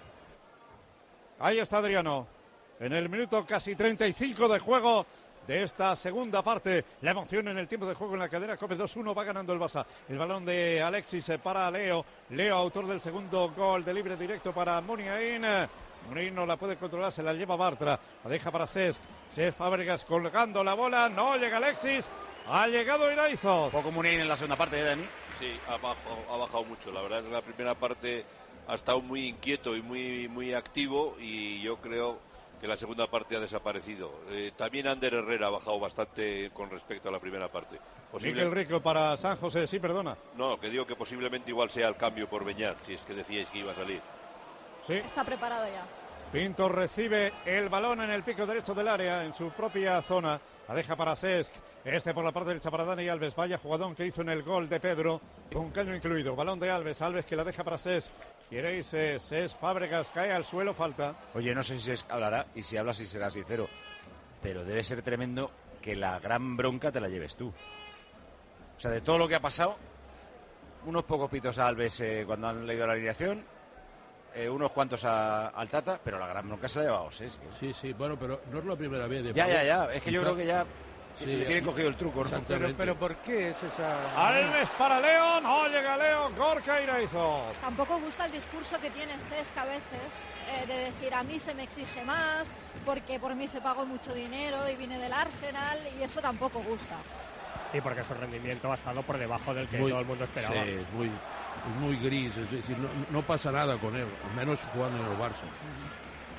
Ahí está Adriano, en el minuto casi treinta y cinco de juego de esta segunda parte. La emoción en el tiempo de juego en la cadena COPE. Dos uno va ganando el Barça. El balón de Alexis para Leo. Leo, autor del segundo gol de libre directo para Muniain. Muniain no la puede controlar, se la lleva Bartra. La deja para Cesc. Cesc Fábregas colgando la bola. No llega Alexis. Ha llegado Iraizoz. Poco Muniain en la segunda parte, ¿eh, Dani? Sí, ha bajado, ha bajado mucho. La verdad es que en la primera parte ha estado muy inquieto y muy muy activo, y yo creo que la segunda parte ha desaparecido. Eh, también Ander Herrera ha bajado bastante con respecto a la primera parte. Posible... Miquel Rico para San José, sí, perdona. No, que digo que posiblemente igual sea el cambio por Beñat, si es que decíais que iba a salir. Sí. Está preparado ya. Pinto recibe el balón en el pico derecho del área, en su propia zona. La deja para Cesc. Este por la parte derecha para Dani Alves. Vaya jugadón que hizo en el gol de Pedro, con caño incluido. Balón de Alves. Alves que la deja para Cesc. Queréis, eh, Cesc Fábregas cae al suelo, falta. Oye, no sé si Cesc hablará, y si habla, si será sincero. Pero debe ser tremendo que la gran bronca te la lleves tú. O sea, de todo lo que ha pasado, unos pocos pitos a Alves eh, cuando han leído la alineación. Eh, unos cuantos a, al Tata, pero la gran bronca se la ha llevado Cesc. Sí, sí, bueno, pero no es la primera vez. De ya, ya, ya, es que yo creo que ya sí, le tienen cogido el truco, ¿no? Pero, pero ¿por qué es esa...? Alves para Leo, no llega Leo, Gorka Iraizoz. Tampoco gusta el discurso que tiene Cesc a veces, eh, de decir a mí se me exige más, porque por mí se pagó mucho dinero y vine del Arsenal, y eso tampoco gusta. Sí, porque su rendimiento ha estado por debajo del que muy, todo el mundo esperaba. Sí, muy, muy gris, es decir, no, no pasa nada con él, al menos jugando en el Barça.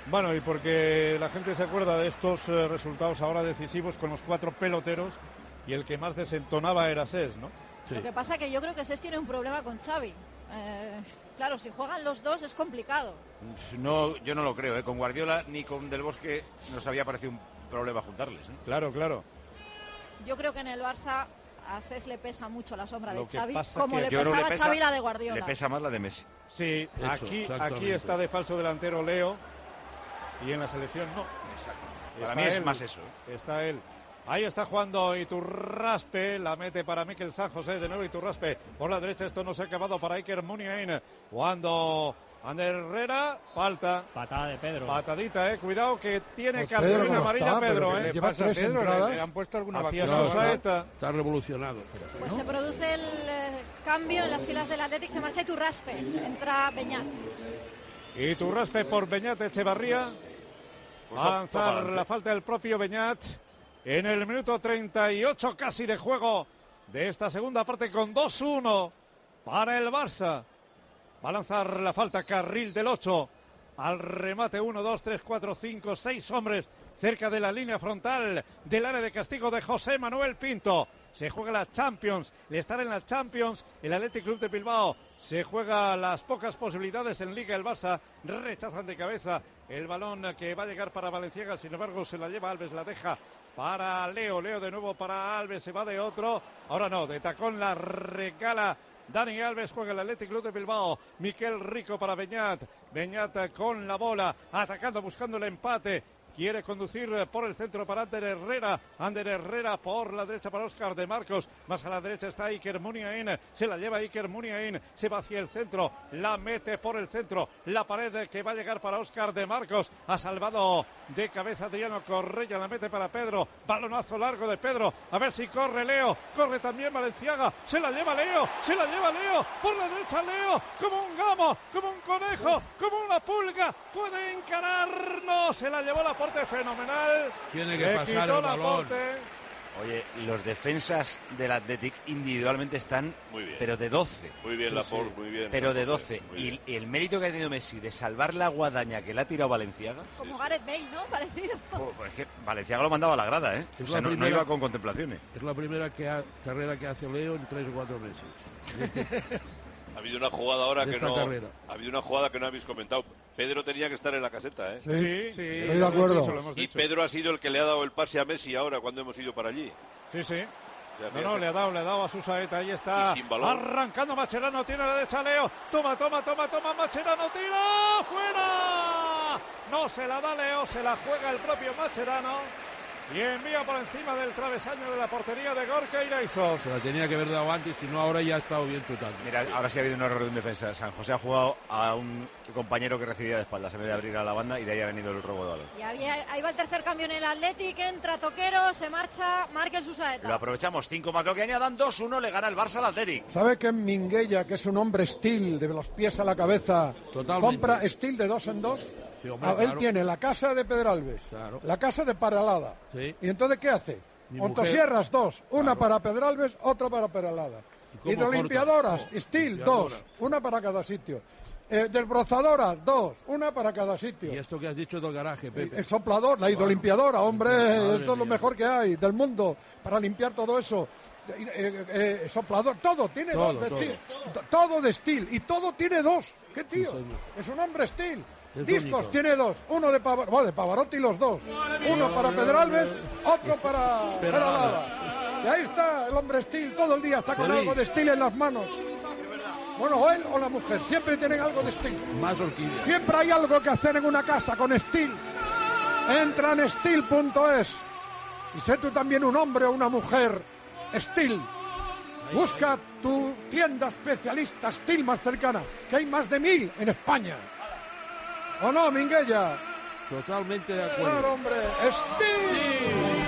Bueno, y porque la gente se acuerda de estos eh, resultados ahora decisivos con los cuatro peloteros y el que más desentonaba era Sés, ¿no? Sí. Lo que pasa es que yo creo que Sés tiene un problema con Xavi. Eh, claro, si juegan los dos es complicado. No, yo no lo creo, ¿eh? Con Guardiola ni con Del Bosque nos había parecido un problema juntarles, ¿eh? Claro, claro. Yo creo que en el Barça a Sés le pesa mucho la sombra Lo de que Xavi, pasa como que le yo pesaba no a le pesa- Xavi la de Guardiola. Le pesa más la de Messi. Sí, Eso, aquí, exactamente. aquí está de falso delantero Leo y en la selección no. Exacto. Está Para mí es él, más eso, ¿eh? Está él. Ahí está jugando Iturraspe, la mete para Mikel San José, de nuevo Iturraspe por la derecha, esto no se ha acabado para Iker Muniain, cuando Ander Herrera, falta. Patada de Pedro. Patadita, eh, cuidado que tiene Pues cartulina Pedro, ¿cómo amarilla está? Pedro, Pero eh. que lleva Pasa, tres Pedro, entradas. le- le han puesto alguna Hacia vacuna. su Saeta. Está revolucionado. Pues se produce el eh, cambio en las filas del Athletic, se marcha Iturraspe, entra Beñat. Iturraspe por Beñat Echevarría. Pues Va a to- lanzar topa adelante. la falta del propio Beñat en el minuto treinta y ocho casi de juego de esta segunda parte con dos uno para el Barça. Va a lanzar la falta Carril del ocho al remate uno, dos, tres, cuatro, cinco, seis hombres cerca de la línea frontal del área de castigo de José Manuel Pinto. Se juega la Champions, le estar en la Champions el Athletic Club de Bilbao. Se juega las pocas posibilidades en Liga. El Barça rechazan de cabeza el balón que va a llegar para Valenciaga. Sin embargo, se la lleva Alves, la deja para Leo. Leo de nuevo para Alves, se va de otro. Ahora no, de tacón la regala Dani Alves, juega el Athletic Club de Bilbao. Miquel Rico para Beñat. Beñat con la bola, atacando, buscando el empate. Quiere conducir por el centro para Ander Herrera. Ander Herrera por la derecha para Óscar de Marcos. Más a la derecha está Iker Muniain. Se la lleva Iker Muniain. Se va hacia el centro. La mete por el centro. La pared que va a llegar para Óscar de Marcos. Ha salvado de cabeza Adriano Correia. La mete para Pedro. Balonazo largo de Pedro. A ver si corre Leo. Corre también Valenciaga. Se la lleva Leo. Se la lleva Leo. Por la derecha Leo. Como un gamo. Como un conejo. Como una pulga. Puede encarar. No. Se la llevó la porte fenomenal. Tiene que Le pasar quitó el la balón. porte. Oye, los defensas del Athletic individualmente están, Muy bien. pero de doce. Muy bien, Laporte, muy bien. Pero de San José, doce. muy Y, bien. y el mérito que ha tenido Messi de salvar la guadaña que le ha tirado Valenciaga. Como Gareth Bale, ¿no? Parecido. Oh, pues es que Valenciaga lo mandaba a la grada, ¿eh? Es O sea, la no, no primera- iba con contemplaciones. Es la primera que ha- carrera que hace Leo en tres o cuatro meses. Este- Ha habido una jugada ahora de que esta no. carrera. Ha habido una jugada que no habéis comentado. Pedro tenía que estar en la caseta, ¿eh? Sí, Sí, sí, sí, estoy de lo hemos acuerdo. dicho, lo hemos Y dicho. Pedro ha sido el que le ha dado el pase a Messi ahora cuando hemos ido para allí. Sí, sí. O sea, No, no, fíjate. le ha dado, le ha dado a su saeta, ahí está. Y sin balón. Arrancando Macherano, tiene a la derecha Leo. Toma, toma, toma, toma, Macherano, tira. ¡Fuera! No se la da Leo, se la juega el propio Macherano. Y envía por encima del travesaño de la portería de Gorka Iraizos. Se la tenía que haber dado antes, si no ahora ya ha estado bien chutando. Mira, ahora sí ha habido un error de un defensa. San José ha jugado a un compañero que recibía de espaldas en vez de abrir a la banda y de ahí ha venido el robo de balón. Y había- ahí va el tercer cambio en el Athletic, entra Toquero, se marcha Márquez Lo Susaeta. aprovechamos, cinco más lo que añadan, dos uno, le gana el Barça al Athletic. ¿Sabe que Minguella, que es un hombre steel, de los pies a la cabeza, Totalmente. compra steel de dos en dos? Sí, hombre, Ah, él claro. tiene la casa de Pedralbes, Claro. la casa de Paralada. Sí. ¿Y entonces qué hace? Mi Motosierras, dos. Una para Pedralbes, otra para Peralada. cómo Hidrolimpiadoras, corta? steel, Limpiadora. dos. Una para cada sitio. Eh, desbrozadoras, dos. Una para cada sitio. Y esto que has dicho del garaje, Pepe. El soplador, la hidrolimpiadora, hombre, Madre eso es lo mía. mejor que hay del mundo para limpiar todo eso. Eh, eh, eh, soplador, todo tiene Todo, dos de todo. steel. T- Todo de steel y todo tiene dos. ¿Qué tío? señor. Es un hombre steel. Es Discos único. tiene dos. Uno de, Pavar bueno, de Pavarotti los dos. Uno para Pedralbes, otro para Peralada. Y ahí está el hombre steel todo el día, está con Feliz. algo de steel en las manos. Bueno, o él o la mujer, siempre tienen algo de steel. Más orquídeas. Siempre hay algo que hacer en una casa con Steel. Entra en steel punto es y sé tú también un hombre o una mujer Steel. Busca tu tienda especialista Steel más cercana, que hay más de mil en España. ¿O no, Minguella? Totalmente de acuerdo. Claro, hombre. Steel.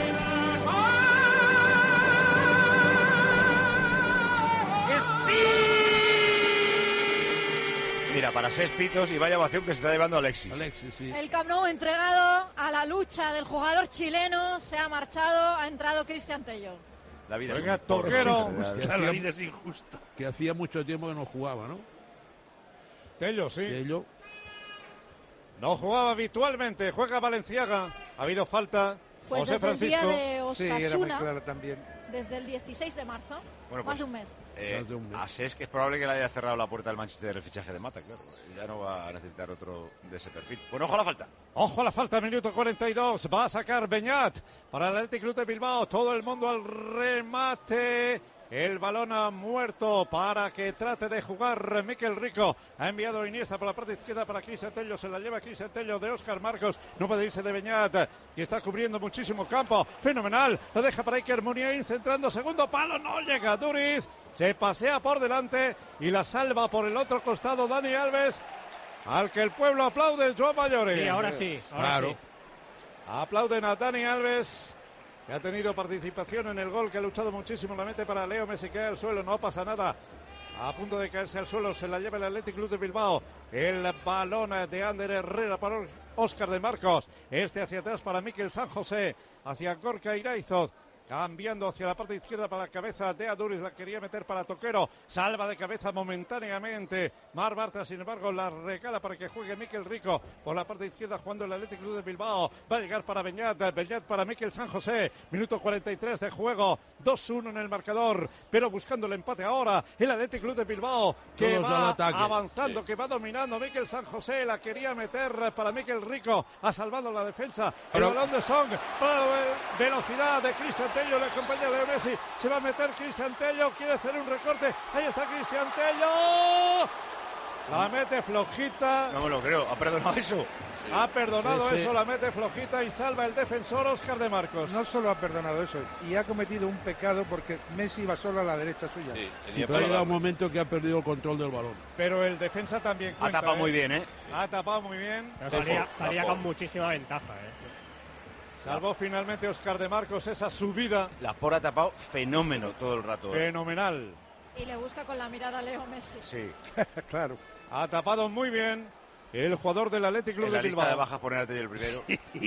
Mira, para seis pitos y vaya ovación que se está llevando Alexis. Alexis, sí. El Camp Nou entregado a la lucha del jugador chileno, se ha marchado, ha entrado Cristian Tello. La vida Venga, es un porro, Toquero. sí, Que verdad. hacía- es injusta. Que hacía mucho tiempo que no jugaba, ¿no? Tello, sí. Tello. No jugaba habitualmente, juega Valenciaga. Ha habido falta. Pues José desde Francisco. el día de Osasuna, sí, era muy claro también. desde el dieciséis de marzo, Bueno, más pues, de un mes. Eh, a Sés que es probable que le haya cerrado la puerta del Manchester el fichaje de Mata, claro. Ya no va a necesitar otro de ese perfil. Bueno, ojo a la falta. Ojo a la falta, minuto cuarenta y dos. Va a sacar Beñat para el Athletic Club de Bilbao. Todo el mundo al remate. El balón ha muerto para que trate de jugar Miquel Rico. Ha enviado Iniesta por la parte izquierda para Cristian Tello. Se la lleva Cristian Tello de Óscar Marcos. No puede irse de Beñat, que está cubriendo muchísimo campo. Fenomenal. Lo deja para Iker Muniain centrando. Segundo palo. No llega Duriz. Se pasea por delante y la salva por el otro costado Dani Alves, al que el pueblo aplaude, Joan Mayores. Sí, ahora sí. Ahora claro. sí. Aplauden a Dani Alves, que ha tenido participación en el gol, que ha luchado muchísimo, la mete para Leo Messi, cae al suelo, no pasa nada. A punto de caerse al suelo, se la lleva el Athletic Club de Bilbao. El balón de Ander Herrera para Óscar de Marcos. Este hacia atrás para Miquel San José, hacia Gorka Iraizoz. Cambiando hacia la parte izquierda para la cabeza de Aduriz, la quería meter para Toquero, salva de cabeza momentáneamente. Mar Bartra, sin embargo, la regala para que juegue Miquel Rico por la parte izquierda, jugando el Athletic Club de Bilbao. Va a llegar para Beñat, Beñat para Miquel San José. Minuto cuarenta y tres de juego, dos uno en el marcador, pero buscando el empate ahora el Athletic Club de Bilbao, que Todos al va ataque. avanzando, Sí. que va dominando. Miquel San José la quería meter para Miquel Rico, ha salvado la defensa. Pero- El balón de Song, para la velocidad de Cristian Tello, le acompaña Leo Messi, se va a meter Cristian Tello, quiere hacer un recorte, ahí está Cristian Tello, la mete flojita, No me lo creo. ¿Ha perdonado eso? ha perdonado Sí, sí. eso, la mete flojita y salva el defensor Óscar de Marcos. No solo ha perdonado eso, y ha cometido un pecado porque Messi va solo a la derecha suya. Sí, Sí, tenía pero ha llegado para un momento que ha perdido el control del balón. Pero el defensa también Ha cuenta. tapado ¿eh? muy bien, ¿eh? Ha tapado muy bien. Pero salía, Tapó, salía tapó. con muchísima ventaja. ¿eh? Salvó finalmente Óscar de Marcos esa subida La por ha tapado fenómeno todo el rato. ¿eh? fenomenal. Y le busca con la mirada a Leo Messi. Sí. Claro. Ha tapado muy bien el jugador del Athletic Club En de la lista de Bilbao. bajas poner a Tello el primero.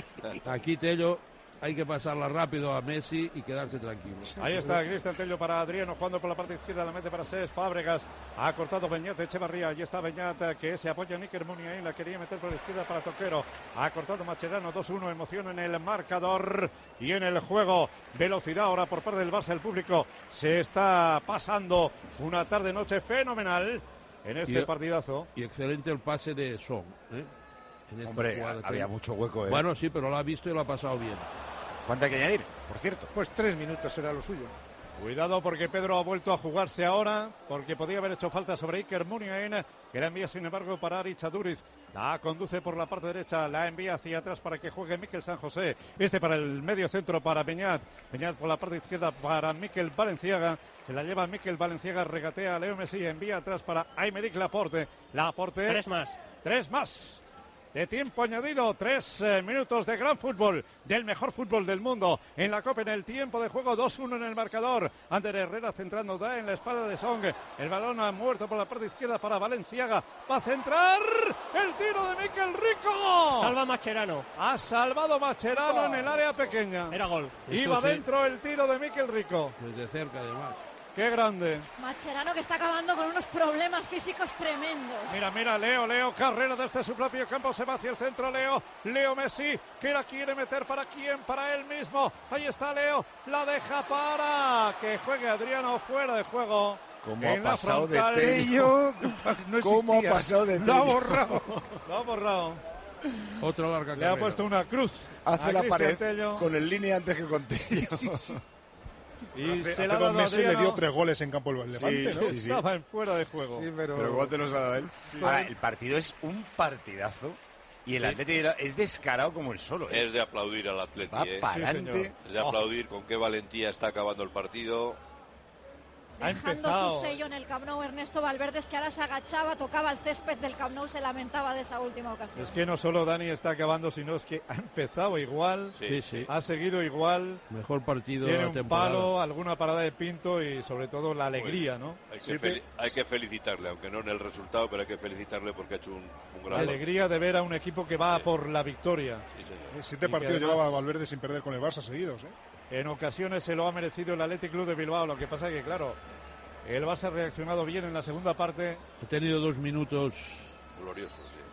Aquí Tello hay que pasarla rápido a Messi y quedarse tranquilo. Ahí está Cristian Tello para Adriano, jugando por la parte izquierda, la mete para Cés Fábregas, ha cortado Beñat Echevarría, ahí está Beñat, que se apoya en Iker Muniain, la quería meter por la izquierda para Toquero, ha cortado Macherano, dos uno, emoción en el marcador y en el juego, velocidad ahora por parte del Barça, el público se está pasando una tarde-noche fenomenal en este Y- partidazo. Y excelente el pase de Son. ¿eh? En esta Hombre, jugada había Tello. mucho hueco, ¿eh? Bueno, sí, pero lo ha visto y lo ha pasado bien. ¿Cuánto hay que añadir? Por cierto. Pues tres minutos será lo suyo. Cuidado porque Pedro ha vuelto a jugarse ahora, porque podía haber hecho falta sobre Iker Muniain, que la envía sin embargo para Aritz Aduriz. La conduce por la parte derecha, la envía hacia atrás para que juegue Miquel San José. Este para el medio centro para Beñat. Beñat por la parte izquierda para Miquel Valenciaga. Se la lleva Miquel Valenciaga, regatea a Leo Messi, envía atrás para Aymeric Laporte. Laporte. Tres más. Tres más. De tiempo añadido, tres eh, minutos de gran fútbol, del mejor fútbol del mundo. En la Copa, en el tiempo de juego, dos uno en el marcador. Ander Herrera centrando, da en la espalda de Song. El balón ha muerto por la parte izquierda para Valenciaga. Va a centrar el tiro de Miquel Rico. Salva Macherano. Ha salvado Macherano en el área pequeña. Era gol. Iba Esto sí. dentro el tiro de Miquel Rico. Desde cerca, además. Qué grande. Macherano que está acabando con unos problemas físicos tremendos. Mira, mira, Leo, Leo, carrera desde su propio campo, se va hacia el centro, Leo, Leo Messi, que la quiere meter para quién, para él mismo, ahí está Leo, la deja para que juegue Adriano fuera de juego. ¿Cómo en ha la pasado de frontal. Tello? No ¿Cómo ha existía. pasado de Lo ha Tello? borrado. Lo ha borrado. Otra larga Le ha carrera. puesto una cruz. Hace a la Cristian pared Tello, con el línea antes que con Tello. y Hace, se hace la ha dos dado meses le Adriano. dio tres goles en campo del Levante, ¿no? sí, sí. Estaba en fuera de juego. Sí, pero... Pero ¿cuánto nos va a dar él? Sí. Ahora, el partido es un partidazo y el Sí. Atlético es descarado como el solo. ¿eh? Es de aplaudir al Atleti, Va ¿eh? para Sí, adelante. señor. Es de aplaudir con qué valentía está acabando el partido. Ha Dejando empezado. su sello en el Camp Nou, Ernesto Valverde, es que ahora se agachaba, tocaba el césped del Camp Nou, se lamentaba de esa última ocasión. Es que no solo Dani está acabando, sino es que ha empezado igual, Sí. Sí, sí. ha seguido igual. Mejor partido Tiene de la un temporada. palo, alguna parada de Pinto y sobre todo la alegría, ¿no? Hay que, Sí, fel- hay que felicitarle, aunque no en el resultado, pero hay que felicitarle porque ha hecho un, un La gran alegría de ver a un equipo que va Sí. por la victoria. Sí, señor. Siete Y que partidos además- llevaba Valverde sin perder con el Barça seguidos, ¿eh? En ocasiones se lo ha merecido el Athletic Club de Bilbao, lo que pasa es que, claro, el Barça ha reaccionado bien en la segunda parte. Ha tenido dos minutos. Glorioso, sí. Sí.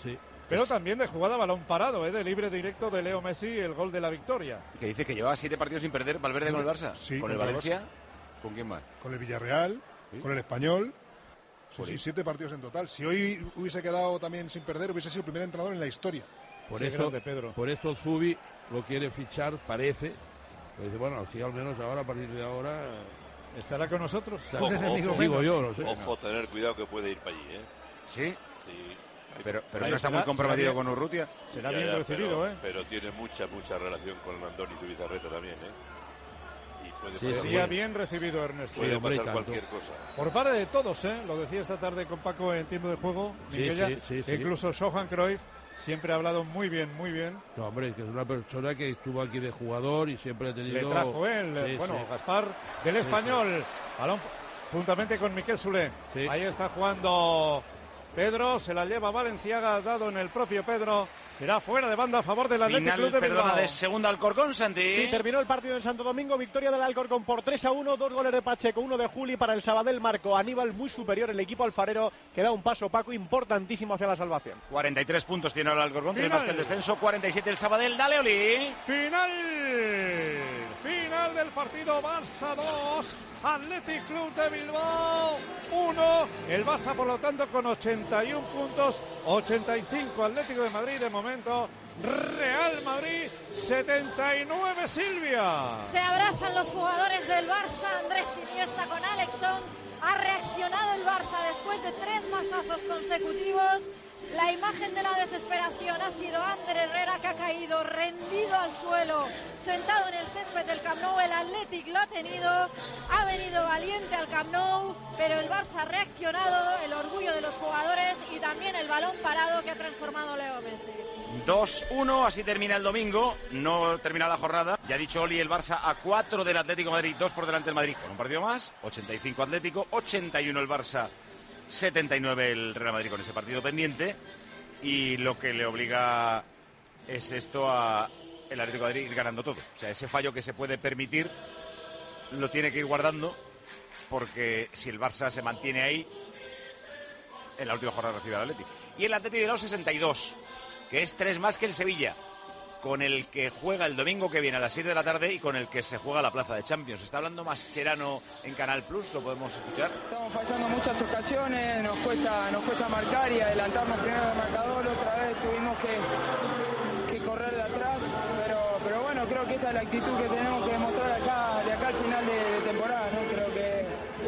pero también de jugada balón parado, ¿eh? De libre directo de Leo Messi, el gol de la victoria. Que dice que lleva siete partidos sin perder Valverde con el Barça. Sí, con el con el Valencia. ¿Con quién más? Con el Villarreal, ¿sí? Con el Español. Sí, sí, siete partidos en total. Si hoy hubiese quedado también sin perder, hubiese sido el primer entrenador en la historia. Por Qué eso, grande, Pedro. por eso Zubi lo quiere fichar, parece. Pues dice, bueno, así al menos ahora, a partir de ahora... ¿Estará con nosotros? Ojo, ojo, digo yo, no sé. Ojo, tener cuidado que puede ir para allí, ¿eh? ¿Sí? Sí. Pero, pero Ahí no está será- muy comprometido será bien- con Urrutia. Será Ya, bien ya, recibido, pero, ¿eh? Pero tiene mucha, mucha relación con Andoni Zubizarreta también, ¿eh? Y puede Sí, pasar, sería bien recibido Ernesto. puede Sí, hombre, pasar y tanto. cualquier cosa. Por parte de todos, ¿eh? Lo decía esta tarde con Paco en tiempo de juego. Sí, Minguella, sí, sí, sí. Incluso Johan Cruyff siempre ha hablado muy bien, muy bien. No, hombre, que es una persona que estuvo aquí de jugador y siempre ha tenido... Le trajo él, Sí, bueno, sí. Gaspar del Sí, Español. Balón juntamente con Miquel Soler. Sí. Ahí está jugando Pedro, se la lleva Valenciaga, dado en el propio Pedro. Será fuera de banda a favor del Athletic Final, Club de Bilbao. perdona, de segunda Alcorcón, Santi. Sí, terminó el partido en Santo Domingo, victoria del Alcorcón por tres a uno, dos goles de Pacheco, uno de Juli para el Sabadell, marcó Aníbal, muy superior el equipo alfarero, que da un paso, Paco, importantísimo hacia la salvación. cuarenta y tres puntos tiene ahora el Alcorcón, tres Final. más que el descenso, cuarenta y siete el Sabadell. Dale, Oli. Final, final del partido, Barça dos, Athletic Club de Bilbao uno, el Barça por lo tanto con ochenta y uno puntos, ochenta y cinco Atlético de Madrid de momento, Real Madrid setenta y nueve, Silvia. Se abrazan los jugadores del Barça, Andrés Iniesta con Alexson. Ha reaccionado el Barça después de tres mazazos consecutivos. La imagen de la desesperación ha sido Ander Herrera, que ha caído rendido al suelo, sentado en el césped del Camp Nou. El Athletic lo ha tenido, ha venido valiente al Camp Nou, pero el Barça ha reaccionado, el orgullo de los jugadores y también el balón parado que ha transformado Leo Messi. dos uno, así termina el domingo, no termina la jornada. Ya ha dicho Oli, el Barça a cuatro del Atlético de Madrid, dos por delante del Madrid con un partido más, ochenta y cinco Atlético, ochenta y uno el Barça, setenta y nueve el Real Madrid con ese partido pendiente, y lo que le obliga es esto a el Atlético de Madrid ir ganando todo. O sea, ese fallo que se puede permitir lo tiene que ir guardando, porque si el Barça se mantiene ahí, en la última jornada recibe al Atlético. Y el Atlético de Bilbao sesenta y dos, que es tres más que el Sevilla, con el que juega el domingo que viene a las siete de la tarde y con el que se juega la plaza de Champions. Está hablando Mascherano en Canal Plus, lo podemos escuchar. Estamos fallando muchas ocasiones, nos cuesta, nos cuesta marcar y adelantarnos primero al marcador, otra vez tuvimos que, que correr de atrás, pero, pero bueno, creo que esta es la actitud que tenemos que demostrar acá, de acá al final de, de temporada, ¿no? Creo que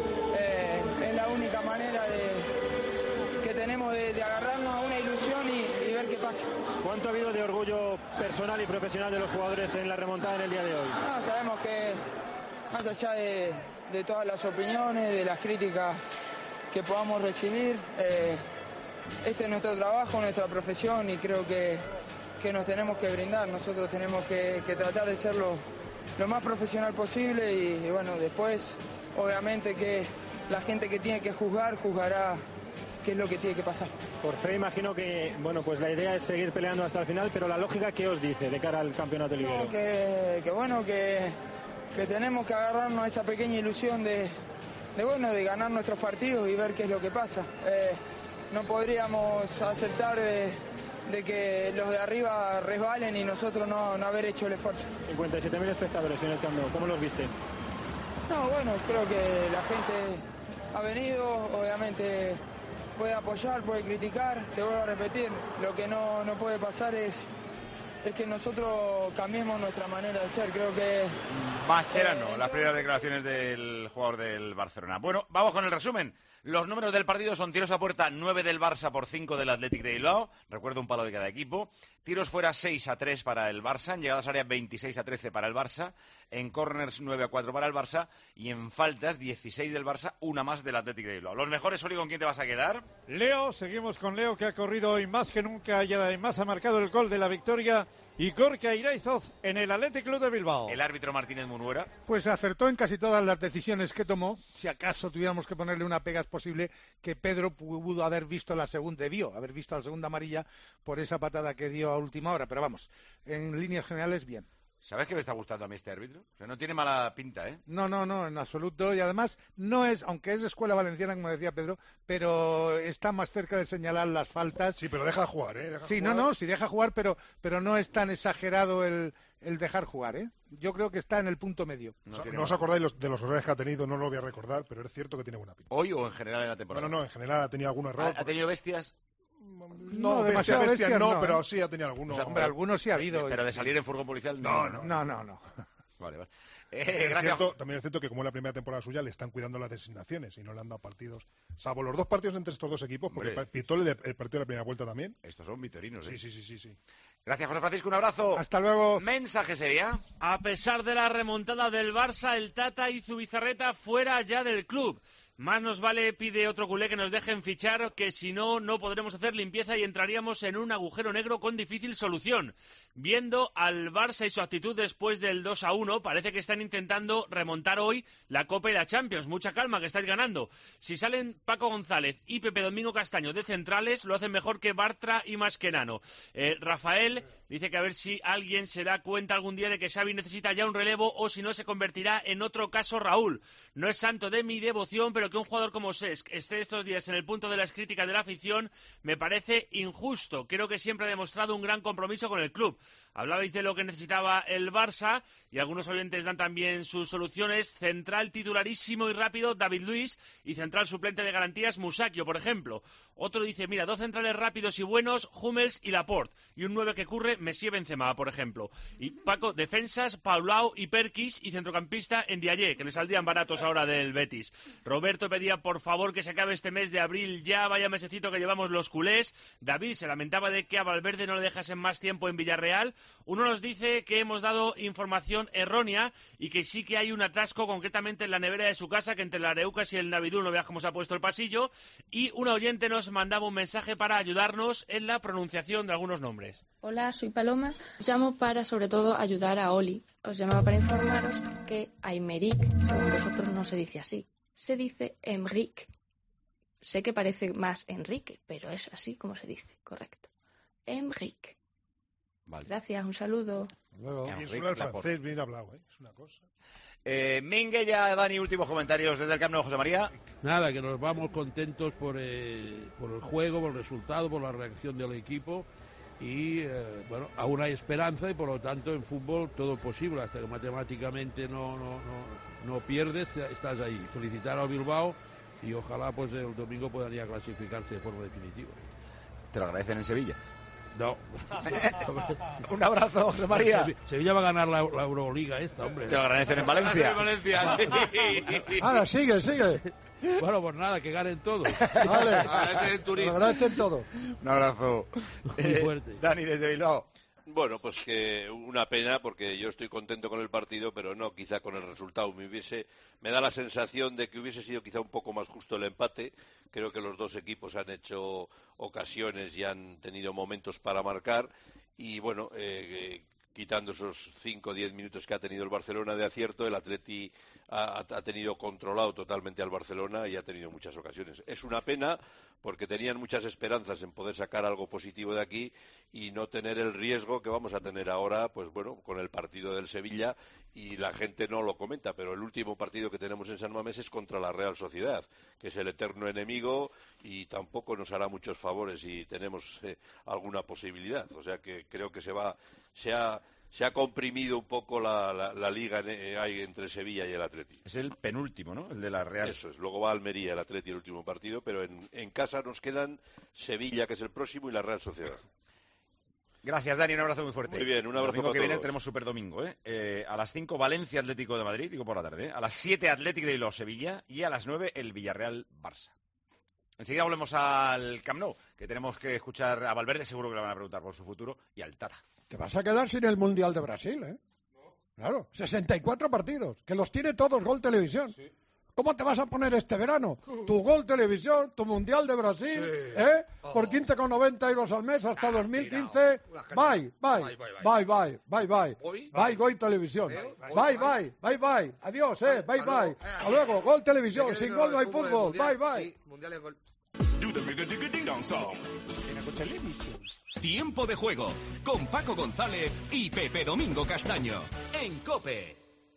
eh, es la única manera de, que tenemos de, de agarrarnos a una ilusión y, y ver qué pasa. ¿Cuánto ha habido de orgullo personal y profesional de los jugadores en la remontada en el día de hoy? No, sabemos que más allá de, de todas las opiniones, de las críticas que podamos recibir, eh, este es nuestro trabajo, nuestra profesión y creo que, que nos tenemos que brindar. Nosotros tenemos que, que tratar de ser lo, lo más profesional posible y, y bueno, después obviamente que la gente que tiene que juzgar, juzgará qué es lo que tiene que pasar. Por fe imagino que, bueno, pues la idea es seguir peleando hasta el final, pero la lógica, ¿qué os dice de cara al campeonato liguero? No, que, que bueno, que, que tenemos que agarrarnos a esa pequeña ilusión de, de, bueno, de ganar nuestros partidos y ver qué es lo que pasa. Eh, no podríamos aceptar de, de que los de arriba resbalen y nosotros no, no haber hecho el esfuerzo. cincuenta y siete mil espectadores en el Camp Nou, ¿cómo los viste? No, bueno, creo que la gente ha venido, obviamente puede apoyar, puede criticar, te vuelvo a repetir, lo que no, no puede pasar es, es que nosotros cambiemos nuestra manera de ser, creo que... Mascherano, eh, las primeras declaraciones del jugador del Barcelona. Bueno, vamos con el resumen. Los números del partido son tiros a puerta nueve del Barça por cinco del Athletic de Bilbao, recuerdo un palo de cada equipo, tiros fuera seis a tres para el Barça, en llegadas a área veintiséis a trece para el Barça, en corners nueve a cuatro para el Barça y en faltas dieciséis del Barça, una más del Athletic de Bilbao. Los mejores, Oli, ¿con quién te vas a quedar? Leo, seguimos con Leo, que ha corrido hoy más que nunca y además ha marcado el gol de la victoria, y Gorka Iraizoz en el Athletic Club de Bilbao. El árbitro Martínez Munuera. Pues acertó en casi todas las decisiones que tomó. Si acaso tuviéramos que ponerle una pega, es posible que Pedro pudo haber visto la segunda, debió haber visto la segunda amarilla por esa patada que dio a última hora, pero vamos, en líneas generales bien. ¿Sabes que me está gustando a mí este árbitro? O sea, no tiene mala pinta, ¿eh? No, no, no, en absoluto. Y además, no es, aunque es escuela valenciana, como decía Pedro, pero está más cerca de señalar las faltas. Sí, pero deja jugar, ¿eh? Deja sí, jugar. no, no, sí deja jugar, pero, pero no es tan exagerado el, el dejar jugar, ¿eh? Yo creo que está en el punto medio. No, o sea, no os acordáis los, de los errores que ha tenido, no lo voy a recordar, pero es cierto que tiene buena pinta. ¿Hoy o en general en la temporada? No, no, no, en general ha tenido algún error. ¿Ha, ha tenido bestias? No, No, bestia, demasiado bestia, bestia no, no, pero ¿eh? sí ha tenido alguno. O sea, Hombre, algunos sí ha habido. Pero de salir en furgón policial, No, no. No, no, no. Vale, vale. Eh, Eh, es gracias. cierto, también es cierto que como es la primera temporada suya le están cuidando las designaciones y no le han dado partidos, salvo los dos partidos entre estos dos equipos, porque Hombre. pitó el, de- el partido de la primera vuelta también. Estos son vitorinos, ¿eh? Sí, sí, sí, sí, sí. Gracias, José Francisco, un abrazo. Hasta luego. Mensaje sería. A pesar de la remontada del Barça, el Tata y Zubizarreta fuera ya del club. Más nos vale, pide otro culé, que nos dejen fichar, que si no, no podremos hacer limpieza y entraríamos en un agujero negro con difícil solución. Viendo al Barça y su actitud después del dos a uno, parece que están intentando remontar hoy la Copa y la Champions. Mucha calma, que estáis ganando. Si salen Paco González y Pepe Domingo Castaño de centrales, lo hacen mejor que Bartra y Mascherano. Eh, Rafael dice que a ver si alguien se da cuenta algún día de que Xavi necesita ya un relevo o si no se convertirá en otro caso Raúl. No es santo de mi devoción, pero que un jugador como Cesc esté estos días en el punto de las críticas de la afición me parece injusto. Creo que siempre ha demostrado un gran compromiso con el club. Hablabais de lo que necesitaba el Barça y algunos oyentes dan también sus soluciones. Central titularísimo y rápido David Luiz y central suplente de garantías Musacchio, por ejemplo. Otro dice, mira, dos centrales rápidos y buenos, Hummels y Laporte. Y un nueve que curre, Messier Benzema, por ejemplo. Y Paco, defensas, Paulau y Perkis y centrocampista en Ndiaye, que le saldrían baratos ahora del Betis. Roberto pedía, por favor, que se acabe este mes de abril ya, vaya mesecito que llevamos los culés. David se lamentaba de que a Valverde no le dejasen más tiempo en Villarreal. Uno nos dice que hemos dado información errónea y que sí que hay un atasco, concretamente en la nevera de su casa, que entre la Areucas y el Navidul no veas cómo se ha puesto el pasillo. Y un oyente nos mandaba un mensaje para ayudarnos en la pronunciación de algunos nombres. Hola, soy Paloma. Os llamo para, sobre todo, ayudar a Oli. Os llamaba para informaros que Aymeric, según vosotros, no se dice así. Se dice Emric. Sé que parece más Enrique, pero es así como se dice, correcto. Emric. Vale. Gracias, un saludo. Luego. Y suena el francés bien hablado, ¿eh? Es una cosa. Eh, Minguella, Dani, últimos comentarios desde el Camp Nou, José María. Nada, que nos vamos contentos por, eh, por el juego, por el resultado, por la reacción del equipo y, eh, bueno, aún hay esperanza y por lo tanto en fútbol todo es posible, hasta que matemáticamente no, no, no, no pierdes, estás ahí. Felicitar a Bilbao y ojalá pues el domingo puedan ya clasificarse de forma definitiva. Te lo agradecen en Sevilla. No. Un abrazo, José María. Sevilla va a ganar la, la Euroliga esta, hombre. Te lo agradecen en Valencia. En Valencia, sí. Ahora, sigue, sigue. Bueno, pues nada, que ganen todos. Vale. Agradecen el turismo. Agradecen todo. Un abrazo. Muy fuerte. Dani, desde Bilbao. Bueno, pues que una pena porque yo estoy contento con el partido, pero no quizá con el resultado. Me hubiese, me da la sensación de que hubiese sido quizá un poco más justo el empate. Creo que los dos equipos han hecho ocasiones y han tenido momentos para marcar y bueno, eh, eh, quitando esos cinco o diez minutos que ha tenido el Barcelona de acierto, el Atleti ha, ha tenido controlado totalmente al Barcelona y ha tenido muchas ocasiones. Es una pena porque tenían muchas esperanzas en poder sacar algo positivo de aquí y no tener el riesgo que vamos a tener ahora, pues bueno, con el partido del Sevilla, y la gente no lo comenta, pero el último partido que tenemos en San Mamés es contra la Real Sociedad, que es el eterno enemigo y tampoco nos hará muchos favores si tenemos eh, alguna posibilidad. O sea que creo que se va, se ha Se ha comprimido un poco la, la, la liga en, hay entre Sevilla y el Atleti. Es el penúltimo, ¿no? El de la Real. Eso es. Luego va Almería, el Atleti, el último partido, pero en, en casa nos quedan Sevilla, que es el próximo, y la Real Sociedad. Gracias, Dani. Un abrazo muy fuerte. Muy bien, un abrazo el domingo para que viene todos. tenemos Super Domingo, ¿eh? Eh, a las cinco, Valencia Atlético de Madrid, digo por la tarde, ¿eh? A las siete, Atlético de Bilbao Sevilla, y a las nueve, el Villarreal Barça. Enseguida volvemos al Camp Nou, que tenemos que escuchar a Valverde, seguro que le van a preguntar por su futuro, y al Tata. Te vas a quedar sin el Mundial de Brasil, ¿eh? Claro, sesenta y cuatro partidos, que los tiene todos Gol Televisión. Sí. ¿Cómo te vas a poner este verano? Tu Gol Televisión, tu Mundial de Brasil, sí. ¿eh? Oh. Por quince con noventa euros al mes hasta ah, dos mil quince. Bye, bye, bye, bye, bye, bye. Bye, Gol Televisión. Bye, bye, bye, bye. Adiós, eh, bye, bye. Hasta luego, Gol Televisión. Sin gol no hay fútbol. Bye, bye. Tiempo de juego con Paco González y Pepe Domingo Castaño en COPE.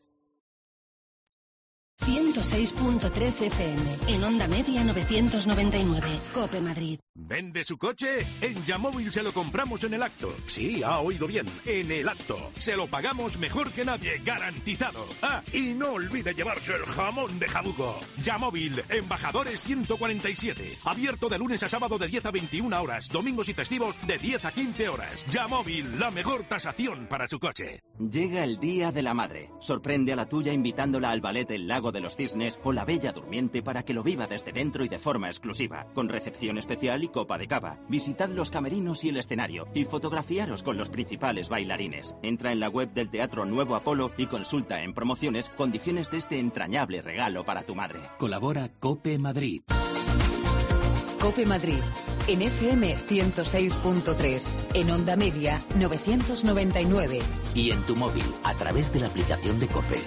ciento seis punto tres F M, en onda media novecientos noventa y nueve, COPE Madrid. ¿Vende su coche? En Yamóvil se lo compramos en el acto. Sí, ha oído bien, en el acto. Se lo pagamos mejor que nadie, garantizado. Ah, y no olvide llevarse el jamón de Jabugo. Yamóvil, Embajadores ciento cuarenta y siete. Abierto de lunes a sábado de diez a veintiuna horas, domingos y festivos de diez a quince horas. Yamóvil, la mejor tasación para su coche. Llega el Día de la Madre. Sorprende a la tuya invitándola al ballet El Lago de los Cisnes o La Bella Durmiente para que lo viva desde dentro y de forma exclusiva, con recepción especial y copa de cava. Visitad los camerinos y el escenario y fotografiaros con los principales bailarines. Entra en la web del Teatro Nuevo Apolo y consulta en promociones condiciones de este entrañable regalo para tu madre. Colabora COPE Madrid. COPE Madrid, en F M ciento seis punto tres, en onda media novecientos noventa y nueve. Y en tu móvil, a través de la aplicación de COPE.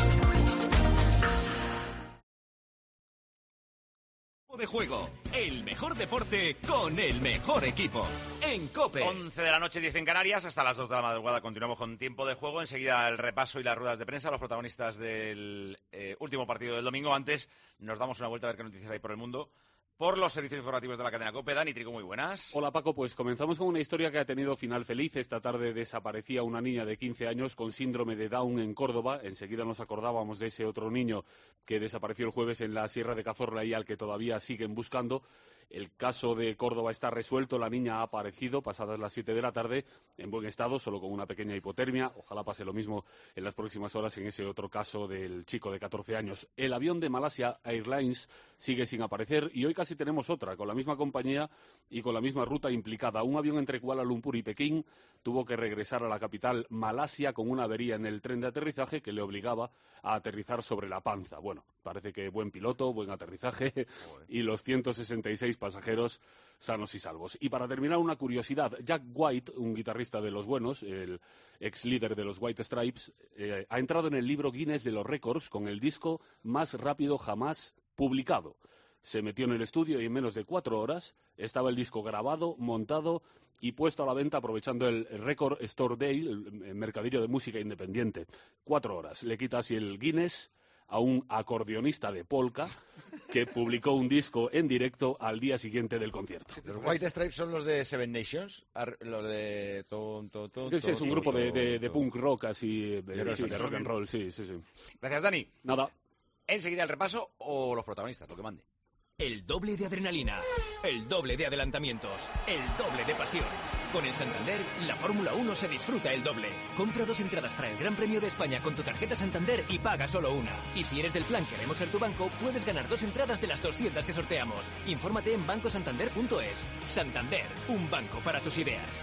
De juego, el mejor deporte con el mejor equipo en COPE. once de la noche, diez en Canarias, hasta las dos de la madrugada continuamos con tiempo de juego. Enseguida el repaso y las ruedas de prensa, los protagonistas del eh, último partido del domingo. Antes nos damos una vuelta a ver qué noticias hay por el mundo, por los servicios informativos de la cadena COPE. Dani Trigo, muy buenas. Hola Paco, pues comenzamos con una historia que ha tenido final feliz. Esta tarde desaparecía una niña de quince años con síndrome de Down en Córdoba. Enseguida nos acordábamos de ese otro niño que desapareció el jueves en la Sierra de Cazorla y al que todavía siguen buscando. El caso de Córdoba está resuelto, la niña ha aparecido pasadas las siete de la tarde en buen estado, solo con una pequeña hipotermia. Ojalá pase lo mismo en las próximas horas en ese otro caso del chico de catorce años. El avión de Malasia Airlines sigue sin aparecer y hoy casi tenemos otra, con la misma compañía y con la misma ruta implicada. Un avión entre Kuala Lumpur y Pekín tuvo que regresar a la capital Malasia con una avería en el tren de aterrizaje que le obligaba a aterrizar sobre la panza. Bueno, parece que buen piloto, buen aterrizaje y los ciento sesenta y seis pasajeros sanos y salvos. Y para terminar, una curiosidad. Jack White, un guitarrista de los buenos, el ex líder de los White Stripes, eh, ha entrado en el libro Guinness de los récords con el disco más rápido jamás publicado. Se metió en el estudio y en menos de cuatro horas estaba el disco grabado, montado y puesto a la venta aprovechando el Record Store Day, el mercadillo de música independiente. Cuatro horas. Le quita así el Guinness a un acordeonista de polka que publicó un disco en directo al día siguiente del concierto. ¿Los White Stripes son los de Seven Nations? Los de... Ton, ton, ton, sí, es un grupo ton, de, de, de ton. punk rock, así, de, sí, de rock and roll, sí, sí, sí. Gracias, Dani. Nada. Enseguida el repaso o los protagonistas, lo que mande. El doble de adrenalina, el doble de adelantamientos, el doble de pasión. Con el Santander, la Fórmula uno se disfruta el doble. Compra dos entradas para el Gran Premio de España con tu tarjeta Santander y paga solo una. Y si eres del plan Queremos ser tu banco, puedes ganar dos entradas de las doscientas que sorteamos. Infórmate en banco santander punto es. Santander, un banco para tus ideas.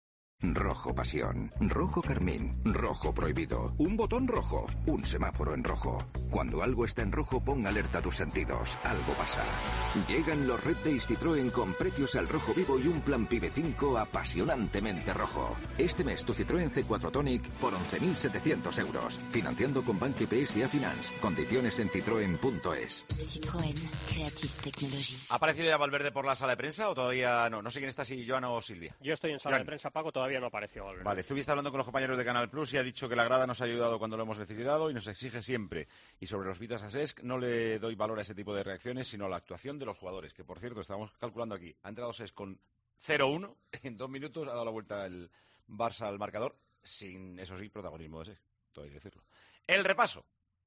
Rojo pasión, rojo carmín, rojo prohibido, un botón rojo, un semáforo en rojo. Cuando algo está en rojo, pon alerta a tus sentidos, algo pasa. Llegan los Red Days Citroën con precios al rojo vivo y un plan Pibe cinco apasionantemente rojo. Este mes tu Citroën C cuatro Tonic por once mil setecientos euros, financiando con Banque P S A Finance. Condiciones en citroen punto es. Citroën, Creative Technology. ¿Ha aparecido ya Valverde por la sala de prensa o todavía no? No sé quién está, si Joana o Silvia. Yo estoy en sala Joan. de prensa, Paco, todavía no apareció Valverde. Vale, estuviste hablando con los compañeros de Canal Plus y ha dicho que la grada nos ha ayudado cuando lo hemos necesitado y nos exige siempre. Y sobre los Vitas a Sesc no le doy valor a ese tipo de reacciones, sino a la actuación de los jugadores, que por cierto, estamos calculando aquí, ha entrado Sesc con cero uno, en dos minutos ha dado la vuelta el Barça al marcador, sin, eso sí, protagonismo de Sesc, todo hay que decirlo. El repaso.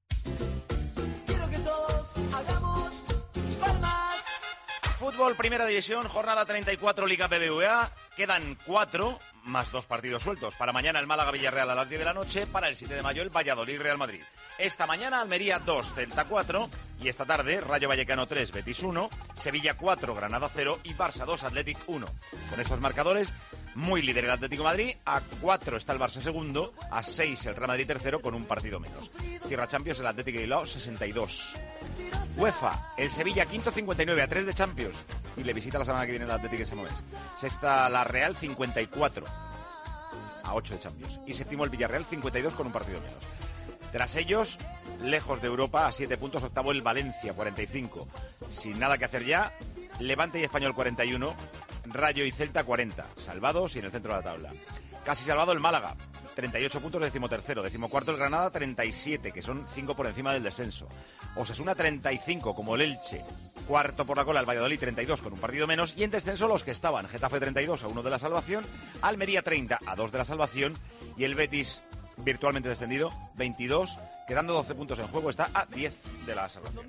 Quiero que todos hagamos palmas. Fútbol, Primera División, jornada treinta y cuatro, Liga B B V A. Quedan cuatro, más dos partidos sueltos. Para mañana el Málaga-Villarreal a las diez de la noche. Para el siete de mayo el Valladolid-Real Madrid. Esta mañana Almería dos, Celta cuatro. Y esta tarde Rayo Vallecano tres, Betis uno. Sevilla cuatro, Granada cero. Y Barça dos, Athletic uno. Con estos marcadores, muy líder el Atlético de Madrid. A cuatro está el Barça segundo. A seis el Real Madrid tercero con un partido menos. Cierra Champions el Atlético de Bilbao sesenta y dos. UEFA, el Sevilla quinto cincuenta y nueve, a tres de Champions. Y le visita la semana que viene el Atlético ese mes. Sexta la Real cincuenta y cuatro, a ocho de Champions. Y séptimo el Villarreal cincuenta y dos con un partido menos. Tras ellos, lejos de Europa, a siete puntos, octavo el Valencia cuarenta y cinco. Sin nada que hacer ya, Levante y Español cuarenta y uno, Rayo y Celta cuarenta, salvados y en el centro de la tabla. Casi salvado el Málaga, treinta y ocho puntos, decimotercero. Decimocuarto el Granada, treinta y siete, que son cinco por encima del descenso. Osasuna, treinta y cinco, como el Elche. Cuarto por la cola el Valladolid, treinta y dos, con un partido menos. Y en descenso los que estaban. Getafe, treinta y dos, a uno de la salvación. Almería, treinta, a dos de la salvación. Y el Betis, virtualmente descendido, veintidós, quedando doce puntos en juego, está a diez de la salvación.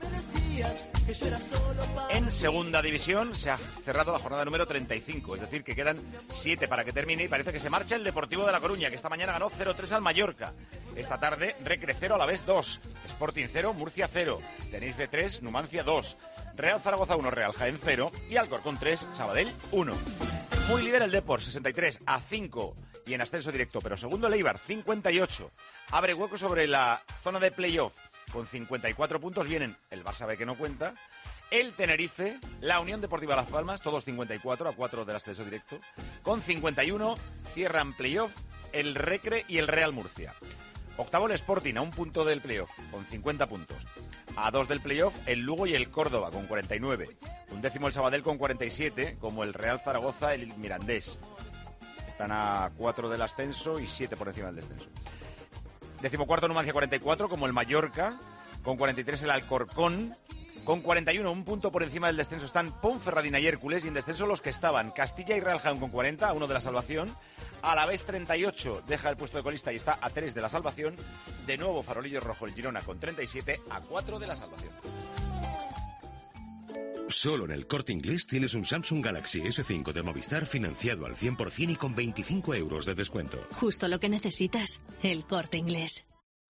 En segunda división se ha cerrado la jornada número treinta y cinco, es decir, que quedan siete para que termine y parece que se marcha el Deportivo de La Coruña, que esta mañana ganó cero tres al Mallorca. Esta tarde, Recre cero, Alavés dos, Sporting cero, Murcia cero, Tenerife tres, Numancia dos, Real Zaragoza uno, Real Jaén cero y Alcorcón tres, Sabadell uno. Muy líder el Depor, sesenta y tres, a cinco y en ascenso directo, pero segundo el Eibar, cincuenta y ocho. Abre hueco sobre la zona de playoff. Con cincuenta y cuatro puntos vienen el Barça B, que no cuenta, el Tenerife, la Unión Deportiva Las Palmas, todos cincuenta y cuatro, a cuatro del ascenso directo. Con cincuenta y uno cierran playoff el Recre y el Real Murcia. Octavo el Sporting, a un punto del playoff, con cincuenta puntos. A dos del playoff el Lugo y el Córdoba, con cuarenta y nueve. Un décimo el Sabadell con cuarenta y siete, como el Real Zaragoza y el Mirandés. Están a cuatro del ascenso y siete por encima del descenso. Decimocuarto Numancia cuarenta y cuatro, como el Mallorca, con cuarenta y tres el Alcorcón, con cuarenta y uno, un punto por encima del descenso están Ponferradina y Hércules, y en descenso los que estaban Castilla y Real Jaén con cuarenta, a uno de la salvación, Alavés treinta y ocho, deja el puesto de colista y está a tres de la salvación, de nuevo Farolillo Rojo el Girona con treinta y siete, a cuatro de la salvación. Solo en el Corte Inglés tienes un Samsung Galaxy ese cinco de Movistar financiado al cien por ciento y con veinticinco euros de descuento. Justo lo que necesitas. El Corte Inglés.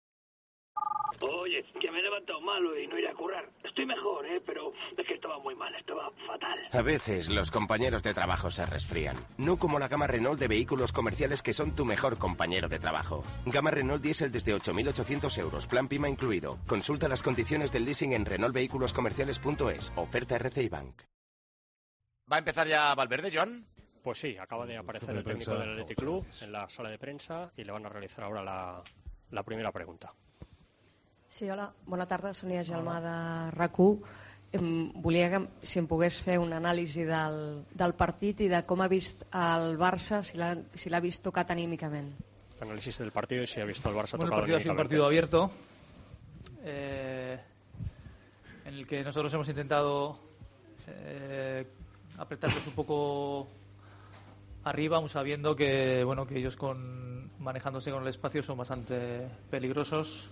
Oye, que me he levantado malo y no iré a currar. Estoy mejor, ¿eh? Pero es que estaba muy mal, estaba fatal. A veces los compañeros de trabajo se resfrían. No como la gama Renault de vehículos comerciales que son tu mejor compañero de trabajo. Gama Renault Diesel desde ocho mil ochocientos euros, plan PIMA incluido. Consulta las condiciones del leasing en renault vehículos comerciales punto es. Oferta R C I Bank. ¿Va a empezar ya Valverde, Joan? Pues sí, acaba de aparecer el técnico del Athletic Club en la sala de prensa y le van a realizar ahora la, la primera pregunta. Sí, hola, bona tarda, Sonia Gelmà de R A C u. Em, volia que si em pogués fer un anàlisi del, del partit i de com ha vist el Barça, si l'ha si l'ha vist tocat anímicament. Análisis del partido y si ha visto al Barça bueno, tocado el partido ha sido un anímicamente. partido abierto eh, en el que nosotros hemos intentado eh, apretarles un poco arriba, aun sabiendo que bueno que ellos con manejándose con el espacio son bastante peligrosos.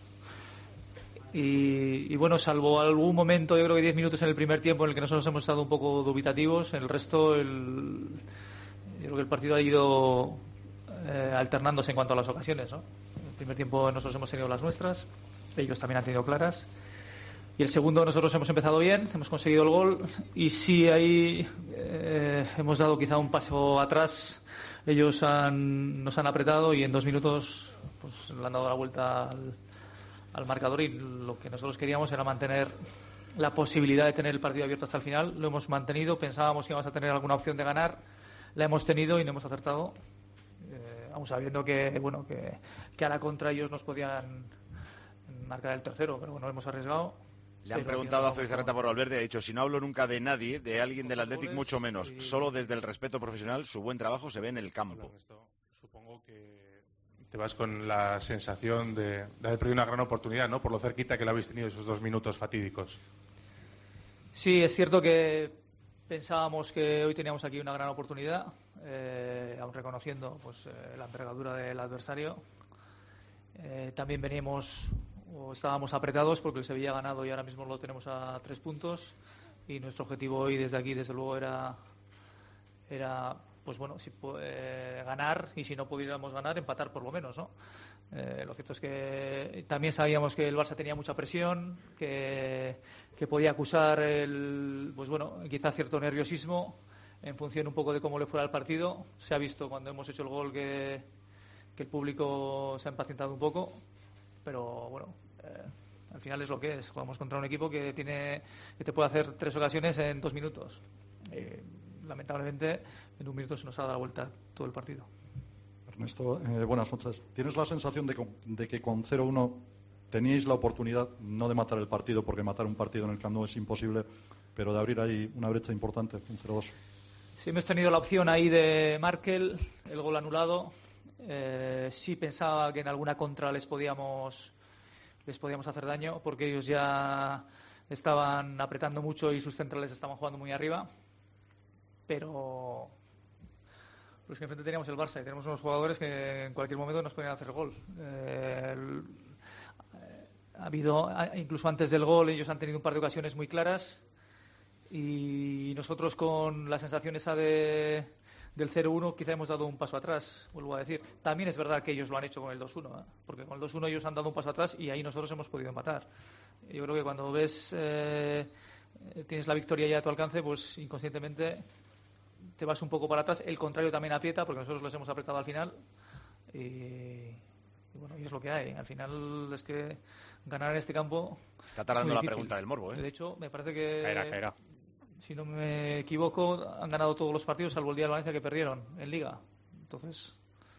Y, y bueno, salvo algún momento, yo creo que diez minutos en el primer tiempo en el que nosotros hemos estado un poco dubitativos, en el resto el, yo creo que el partido ha ido eh, alternándose en cuanto a las ocasiones, ¿no? En el primer tiempo nosotros hemos tenido las nuestras, ellos también han tenido claras. Y el segundo nosotros hemos empezado bien, hemos conseguido el gol y sí ahí eh, hemos dado quizá un paso atrás. Ellos han, nos han apretado y en dos minutos pues le han dado la vuelta al al marcador y lo que nosotros queríamos era mantener la posibilidad de tener el partido abierto hasta el final. Lo hemos mantenido, pensábamos que íbamos a tener alguna opción de ganar, la hemos tenido y no hemos acertado, eh, aún sabiendo que bueno que, que a la contra ellos nos podían marcar el tercero, pero bueno, hemos arriesgado. Le han preguntado a Zubizarreta por Valverde, ha dicho, si no hablo nunca de nadie, de alguien del Athletic mucho menos, solo desde el respeto profesional, su buen trabajo se ve en el campo. Supongo que te vas con la sensación de, de haber perdido una gran oportunidad, ¿no? Por lo cerquita que la habéis tenido esos dos minutos fatídicos. Sí, es cierto que pensábamos que hoy teníamos aquí una gran oportunidad, eh, aún reconociendo pues, eh, la envergadura del adversario. Eh, también veníamos o estábamos apretados porque el Sevilla ha ganado y ahora mismo lo tenemos a tres puntos y nuestro objetivo hoy desde aquí, desde luego, era era pues bueno, si, eh, ganar y si no pudiéramos ganar, empatar por lo menos, ¿no? Eh, lo cierto es que también sabíamos que el Barça tenía mucha presión, que, que podía acusar el, pues bueno, quizá cierto nerviosismo en función un poco de cómo le fuera el partido. Se ha visto cuando hemos hecho el gol que, que el público se ha impacientado un poco, pero bueno, eh, al final es lo que es. Jugamos contra un equipo que tiene que te puede hacer tres ocasiones en dos minutos. Eh, lamentablemente en un minuto se nos ha dado la vuelta todo el partido. Ernesto, eh, buenas noches. ¿Tienes la sensación de, de que con cero uno teníais la oportunidad no de matar el partido, porque matar un partido en el Camp Nou es imposible, pero de abrir ahí una brecha importante, un cero dos. Sí, hemos tenido la opción ahí de Markel, el gol anulado. Eh, sí pensaba que en alguna contra les podíamos les podíamos hacer daño, porque ellos ya estaban apretando mucho y sus centrales estaban jugando muy arriba. Pero pues que enfrente teníamos el Barça y tenemos unos jugadores que en cualquier momento nos podían hacer gol. Eh, el, eh, ha habido, incluso antes del gol, ellos han tenido un par de ocasiones muy claras y nosotros con la sensación esa de, del cero uno quizá hemos dado un paso atrás, vuelvo a decir. También es verdad que ellos lo han hecho con el dos uno, ¿eh? Porque con el dos uno ellos han dado un paso atrás y ahí nosotros hemos podido empatar. Yo creo que cuando ves, eh, tienes la victoria ya a tu alcance, pues inconscientemente te vas un poco para atrás. El contrario también aprieta, porque nosotros los hemos apretado al final y, y bueno, y es lo que hay. Al final es que ganar en este campo está tardando la pregunta del morbo, ¿eh? De hecho, me parece que caerá, caerá. Si no me equivoco, han ganado todos los partidos salvo el día de Valencia, que perdieron en Liga. Entonces...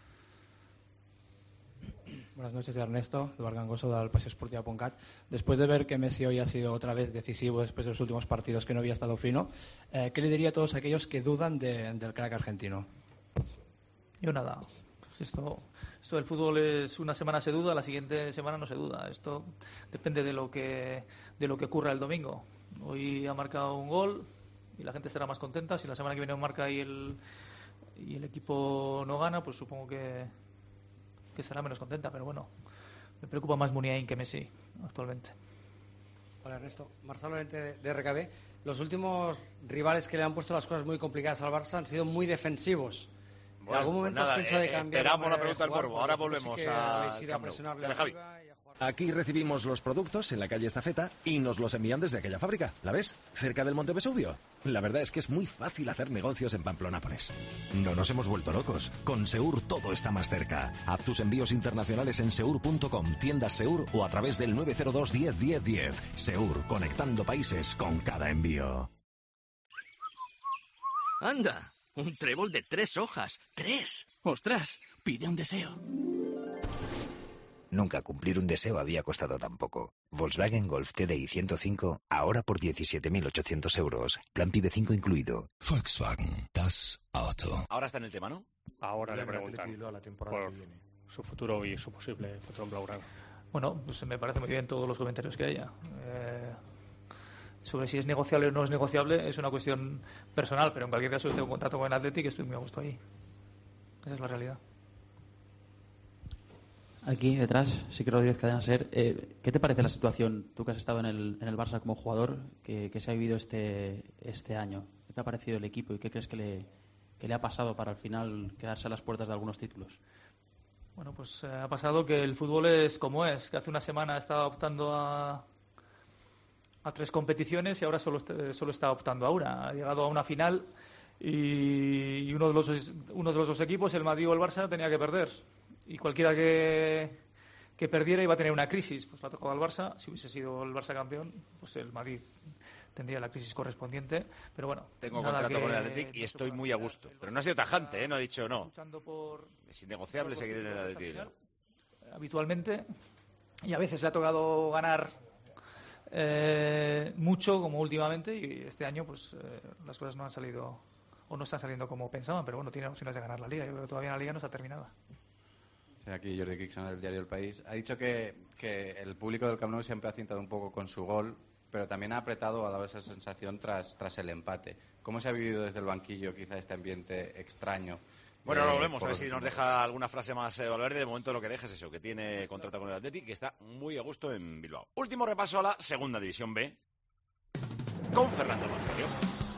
Buenas noches, Ernesto, Eduard Gangoso del Paseo Esportiva punto cat. Después de ver que Messi hoy ha sido otra vez decisivo después de los últimos partidos, que no había estado fino, eh, ¿qué le diría a todos aquellos que dudan de, del crack argentino? Yo nada. Pues esto, esto del fútbol es una semana se duda, la siguiente semana no se duda. Esto depende de lo que de lo que ocurra el domingo. Hoy ha marcado un gol y la gente estará más contenta. Si la semana que viene marca y el y el equipo no gana, pues supongo que que estará menos contenta, pero bueno, me preocupa más Muniain que Messi actualmente. Hola Ernesto, Marcelo Lorente de R K B. Los últimos rivales que le han puesto las cosas muy complicadas al Barça han sido muy defensivos. Bueno, ¿En algún momento pues nada, has pensado eh, de cambiar? Esperamos la de pregunta del jugar? morbo, ahora Porque volvemos sí que a... habéis ido a presionarle Javi. arriba y a jugar. Aquí recibimos los productos en la calle Estafeta y nos los envían desde aquella fábrica. ¿La ves? Cerca del Monte Vesubio. La verdad es que es muy fácil hacer negocios en Pamplona-Nápoles. No nos hemos vuelto locos. Con Seur todo está más cerca. Haz tus envíos internacionales en seur punto com, tiendas Seur o a través del nueve cero dos diez diez diez. Seur, conectando países con cada envío. ¡Anda! Un trébol de tres hojas. ¡Tres! ¡Ostras! Pide un deseo. Nunca cumplir un deseo había costado tan poco. Volkswagen Golf T D I ciento cinco, ahora por diecisiete mil ochocientos euros. Plan P I B E cinco incluido. Volkswagen, das Auto. Ahora está en el tema, ¿no? Ahora le preguntan por su futuro y su posible futuro en blaugrana. Bueno, pues me parece muy bien todos los comentarios que haya. Eh, sobre si es negociable o no es negociable es una cuestión personal, pero en cualquier caso yo tengo un contrato con el Athletic y estoy muy a gusto ahí. Esa es la realidad. Aquí detrás, sí que Rodríguez Cadena Ser, eh, ¿qué te parece la situación, tú que has estado en el, en el Barça como jugador, que, que se ha vivido este, este año? ¿Qué te ha parecido el equipo y qué crees que le, que le ha pasado para al final quedarse a las puertas de algunos títulos? Bueno, pues eh, ha pasado que el fútbol es como es, que hace una semana estaba optando a, a tres competiciones y ahora solo, solo está optando a una. Ha llegado a una final y, y uno, de los, uno de los dos equipos, el Madrid o el Barça, tenía que perder. Y cualquiera que, que perdiera iba a tener una crisis. Pues la ha tocado al Barça. Si hubiese sido el Barça campeón, pues el Madrid tendría la crisis correspondiente. Pero bueno, tengo contrato con el Athletic y estoy muy a gusto. Pero no ha sido tajante, ¿eh? No ha dicho no. Es innegociable seguir en el Athletic. Habitualmente. Y a veces le ha tocado ganar eh, mucho, como últimamente. Y este año, pues eh, las cosas no han salido o no están saliendo como pensaban. Pero bueno, tiene opciones de ganar la Liga. Yo creo que todavía la Liga no está terminada. Aquí Jordi Kixon del diario El País. Ha dicho que, que el público del Camp Nou siempre ha cintado un poco con su gol, pero también ha apretado, ha dado esa sensación tras, tras el empate. ¿Cómo se ha vivido desde el banquillo quizá este ambiente extraño? Bueno, eh, lo volvemos, a ver los... si nos deja alguna frase más eh, Valverde. De momento lo que deja es eso, que tiene contrato con el Athletic y que está muy a gusto en Bilbao. Último repaso a la segunda división B con Fernando Manzanero.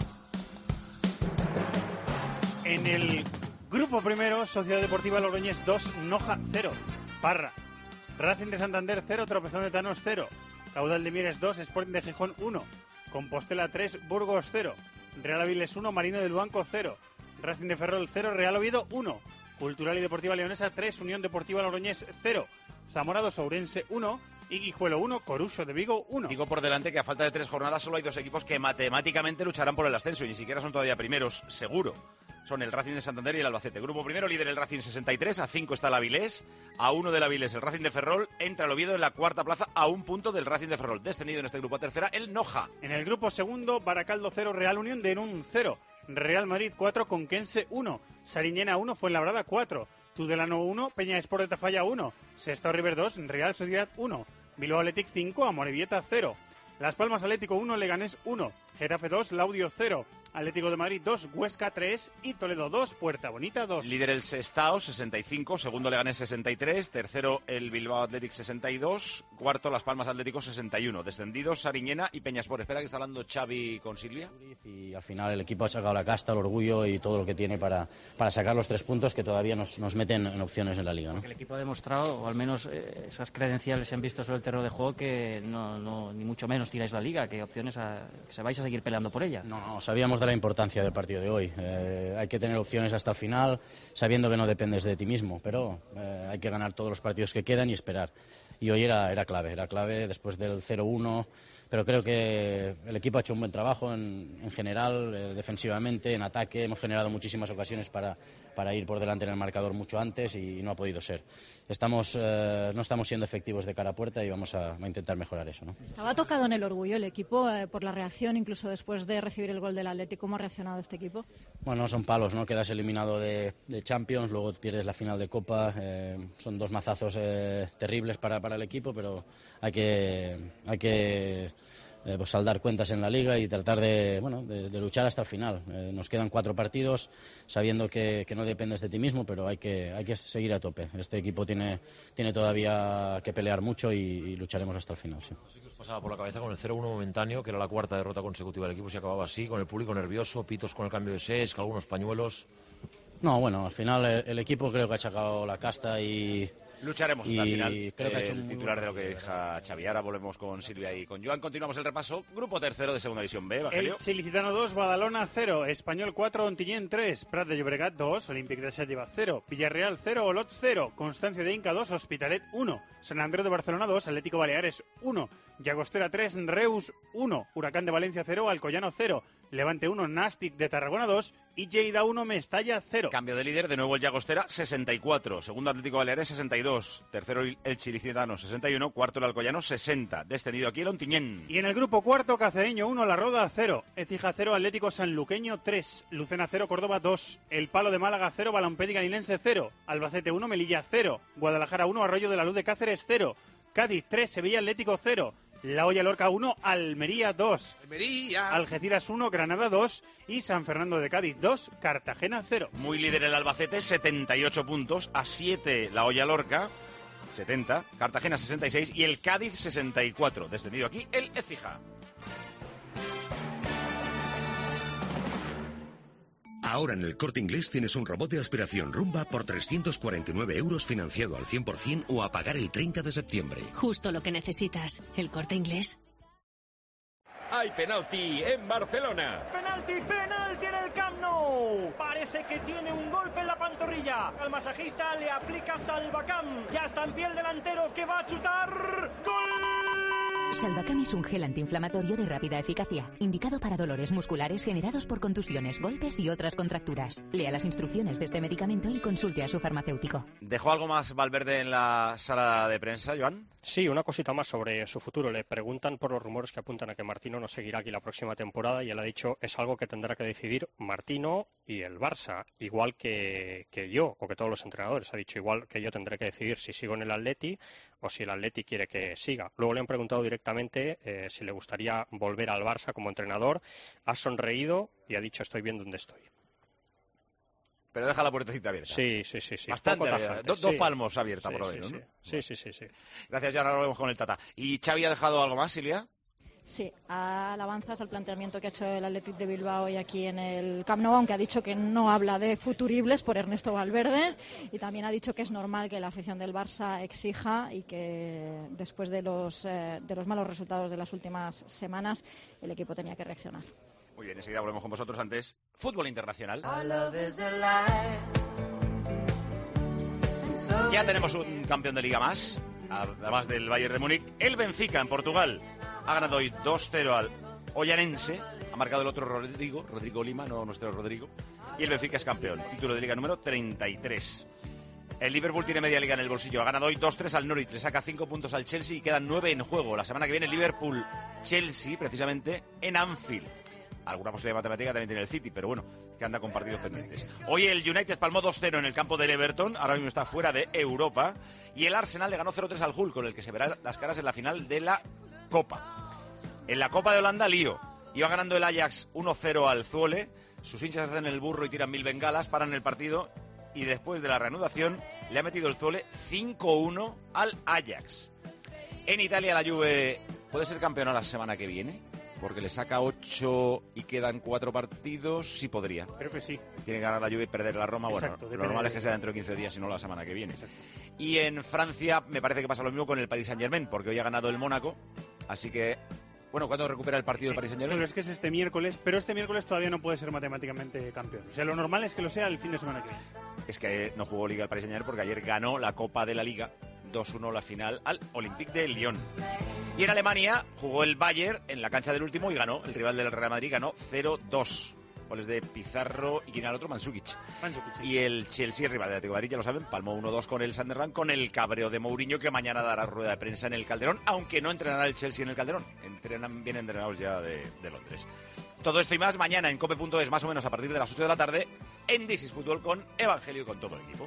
En el Grupo primero, Sociedad Deportiva Logroñés dos, Noja cero, Parra. Racing de Santander cero, Tropezón de Tanos cero. Caudal de Mieres dos, Sporting de Gijón uno. Compostela tres, Burgos cero. Real Aviles uno, Marino del Banco cero. Racing de Ferrol cero, Real Oviedo uno. Cultural y Deportiva Leonesa tres, Unión Deportiva Logroñés cero. Zamora dos, Ourense uno. Y Guijuelo uno, Coruso de Vigo uno. Digo por delante que a falta de tres jornadas solo hay dos equipos que matemáticamente lucharán por el ascenso y ni siquiera son todavía primeros, seguro. son el Racing de Santander y el Albacete. Grupo primero, líder el Racing sesenta y tres, a cinco está el Avilés, a uno del Avilés el Racing de Ferrol, entra el Oviedo en la cuarta plaza a un punto del Racing de Ferrol. Descendido en este grupo a tercera, el Noja. En el grupo segundo, Baracaldo cero, Real Unión de un cero. Real Madrid cuatro, Conquense uno. Sariñena uno, Fuenlabrada cuatro. Tudelano uno, Peña Sport de Tafalla uno. Sestao River dos, Real Sociedad uno. Bilbao Athletic cinco, Amorebieta cero. Las Palmas Atlético uno, Leganés uno. Getafe dos, Laudio cero. Atlético de Madrid dos, Huesca tres y Toledo dos, Puerta Bonita dos. Líder el Sestao, sesenta y cinco, segundo Leganés sesenta y tres, tercero el Bilbao Athletic sesenta y dos, cuarto Las Palmas Atlético sesenta y uno. Descendidos Sariñena y Peñaspor. Espera que está hablando Xavi con Silvia. Y al final el equipo ha sacado la casta, el orgullo y todo lo que tiene para, para sacar los tres puntos que todavía nos, nos meten en opciones en la Liga, ¿no? El equipo ha demostrado, o al menos eh, esas credenciales se han visto sobre el terreno de juego, que no, no, ni mucho menos tiráis la Liga, que opciones a, que se vais a seguir peleando por ella. No, no, sabíamos de la importancia del partido de hoy. Eh, hay que tener opciones hasta el final, sabiendo que no dependes de ti mismo, pero eh, hay que ganar todos los partidos que quedan y esperar. Y hoy era, era clave, era clave después del cero uno, pero creo que el equipo ha hecho un buen trabajo en, en general, eh, defensivamente, en ataque. Hemos generado muchísimas ocasiones para, para ir por delante en el marcador mucho antes y no ha podido ser. Estamos, eh, no estamos siendo efectivos de cara a puerta y vamos a, a intentar mejorar eso, ¿no? Estaba tocado en el orgullo el equipo eh, por la reacción, incluso después de recibir el gol del Atlético. ¿Cómo ha reaccionado este equipo? Bueno, son palos, ¿no? Quedas eliminado de, de Champions, luego pierdes la final de Copa. Eh, son dos mazazos eh, terribles para, para el equipo, pero hay que, hay que eh, pues saldar cuentas en la Liga y tratar de, bueno, de, de luchar hasta el final. Eh, nos quedan cuatro partidos, sabiendo que, que no dependes de ti mismo, pero hay que, hay que seguir a tope. Este equipo tiene, tiene todavía que pelear mucho y, y lucharemos hasta el final. Sí. Así que os pasaba por la cabeza con el cero uno momentáneo, que era la cuarta derrota consecutiva del equipo, se acababa así, con el público nervioso, pitos con el cambio de sexo, algunos pañuelos. No, bueno, al final el, el equipo creo que ha sacado la casta y... Lucharemos y hasta el final. Creo que ha hecho el un titular de lo que deja Xavi. Ahora volvemos con Silvia y con Joan. Continuamos el repaso. Grupo tercero de Segunda División B, Evangelio. El Ilicitano dos, Badalona cero, Español cuatro, Ontinyent tres, Prat de Llobregat dos, Olímpic de Xàtiva cero, Villarreal cero, Olot cero, Constancia de Inca dos, Hospitalet uno, Sant Andreu de Barcelona dos, Atlético Baleares uno, Llagostera tres, Reus uno, Huracán de Valencia cero, Alcoyano cero, Levante uno, Nàstic de Tarragona dos y Lleida uno, Mestalla cero. Cambio de líder, de nuevo el Llagostera sesenta y cuatro, segundo Atlético Baleares sesenta y dos, tercero el Ilicitano sesenta y uno, cuarto el Alcoyano sesenta, descendido aquí el Ontinyent. Y en el grupo cuarto, Cacereño uno, La Roda cero, Écija cero, Atlético Sanluqueño tres, Lucena cero, Córdoba dos, El Palo de Málaga cero, Balompédica Nilense cero, Albacete uno, Melilla cero, Guadalajara uno, Arroyo de la Luz de Cáceres cero, Cádiz tres, Sevilla Atlético cero, La Hoya Lorca uno, Almería dos, Almería. Algeciras uno, Granada dos y San Fernando de Cádiz dos, Cartagena cero. Muy líder el Albacete, setenta y ocho puntos, a siete La Hoya Lorca, setenta, Cartagena sesenta y seis y el Cádiz sesenta y cuatro. Descendido aquí el Écija. Ahora en el Corte Inglés tienes un robot de aspiración Rumba por trescientos cuarenta y nueve euros financiado al cien por cien o a pagar el treinta de septiembre. Justo lo que necesitas. El Corte Inglés. Hay penalti en Barcelona. ¡Penalti, penalti en el Camp Nou! Parece que tiene un golpe en la pantorrilla. Al masajista le aplica Salvacam. Ya está en pie el delantero que va a chutar. ¡Gol! Salvacam es un gel antiinflamatorio de rápida eficacia, indicado para dolores musculares generados por contusiones, golpes y otras contracturas. Lea las instrucciones de este medicamento y consulte a su farmacéutico. ¿Dejó algo más Valverde en la sala de prensa, Joan? Sí, una cosita más sobre su futuro. Le preguntan por los rumores que apuntan a que Martino no seguirá aquí la próxima temporada y él ha dicho es algo que tendrá que decidir Martino y el Barça, igual que, que yo o que todos los entrenadores. Ha dicho igual que yo tendré que decidir si sigo en el Atleti o si el Atleti quiere que siga. Luego le han preguntado directamente eh, si le gustaría volver al Barça como entrenador. Ha sonreído y ha dicho estoy bien donde estoy. Pero deja la puertecita abierta. Sí, sí, sí. sí. Bastante abierta. Do, dos sí. palmos abierta, sí, por lo sí, menos, sí. ¿no? Sí, sí, sí, sí. Gracias, Joan. Ahora volvemos con el Tata. ¿Y Xavi ha dejado algo más, Silvia? Sí, alabanzas al planteamiento que ha hecho el Athletic de Bilbao hoy aquí en el Camp Nou, aunque ha dicho que no habla de futuribles por Ernesto Valverde y también ha dicho que es normal que la afición del Barça exija y que después de los, eh, de los malos resultados de las últimas semanas el equipo tenía que reaccionar. Muy bien, enseguida volvemos con vosotros. Antes, fútbol internacional. Ya tenemos un campeón de liga más, además del Bayern de Múnich. El Benfica en Portugal ha ganado hoy dos cero al Ollanense, ha marcado el otro Rodrigo, Rodrigo Lima, no nuestro Rodrigo, y el Benfica es campeón, título de liga número treinta y tres. El Liverpool tiene media liga en el bolsillo, ha ganado hoy dos tres al Norwich, le saca cinco puntos al Chelsea y quedan nueve en juego. La semana que viene Liverpool-Chelsea, precisamente en Anfield. Alguna posibilidad matemática también tiene el City, pero bueno, que anda con partidos pendientes. Hoy el United palmó dos cero en el campo del Everton, ahora mismo está fuera de Europa, y el Arsenal le ganó cero tres al Hull, con el que se verán las caras en la final de la Copa. En la Copa de Holanda, lío. Iba ganando el Ajax uno cero al Zwolle, sus hinchas hacen el burro y tiran mil bengalas, paran el partido, y después de la reanudación le ha metido el Zwolle cinco uno al Ajax. En Italia la Juve puede ser campeona la semana que viene, porque le saca ocho y quedan cuatro partidos. Sí podría. Creo que sí. Tiene que ganar la Juve y perder la Roma. Exacto, bueno, lo normal es que sea dentro de quince días y no la semana que viene. Exacto. Y en Francia me parece que pasa lo mismo con el Paris Saint-Germain, porque hoy ha ganado el Mónaco, así que... Bueno, ¿cuándo recupera el partido sí, el Paris Saint-Germain? Pero es que es este miércoles, pero este miércoles todavía no puede ser matemáticamente campeón. O sea, lo normal es que lo sea el fin de semana que viene. Es que no jugó Liga el Paris Saint-Germain porque ayer ganó la Copa de la Liga dos uno la final al Olympique de Lyon. Y en Alemania jugó el Bayern en la cancha del último y ganó. El rival del Real Madrid ganó cero dos. Goles de Pizarro y quién era el otro, Mandzukic. Mandzukic sí. Y el Chelsea, el rival de Atlético de Madrid, ya lo saben, palmó uno dos con el Sunderland, con el cabreo de Mourinho, que mañana dará rueda de prensa en el Calderón, aunque no entrenará el Chelsea en el Calderón. Entrenan bien entrenados ya de, de Londres. Todo esto y más mañana en cope punto es, más o menos a partir de las ocho de la tarde, en This is Fútbol con Evangelio y con todo el equipo.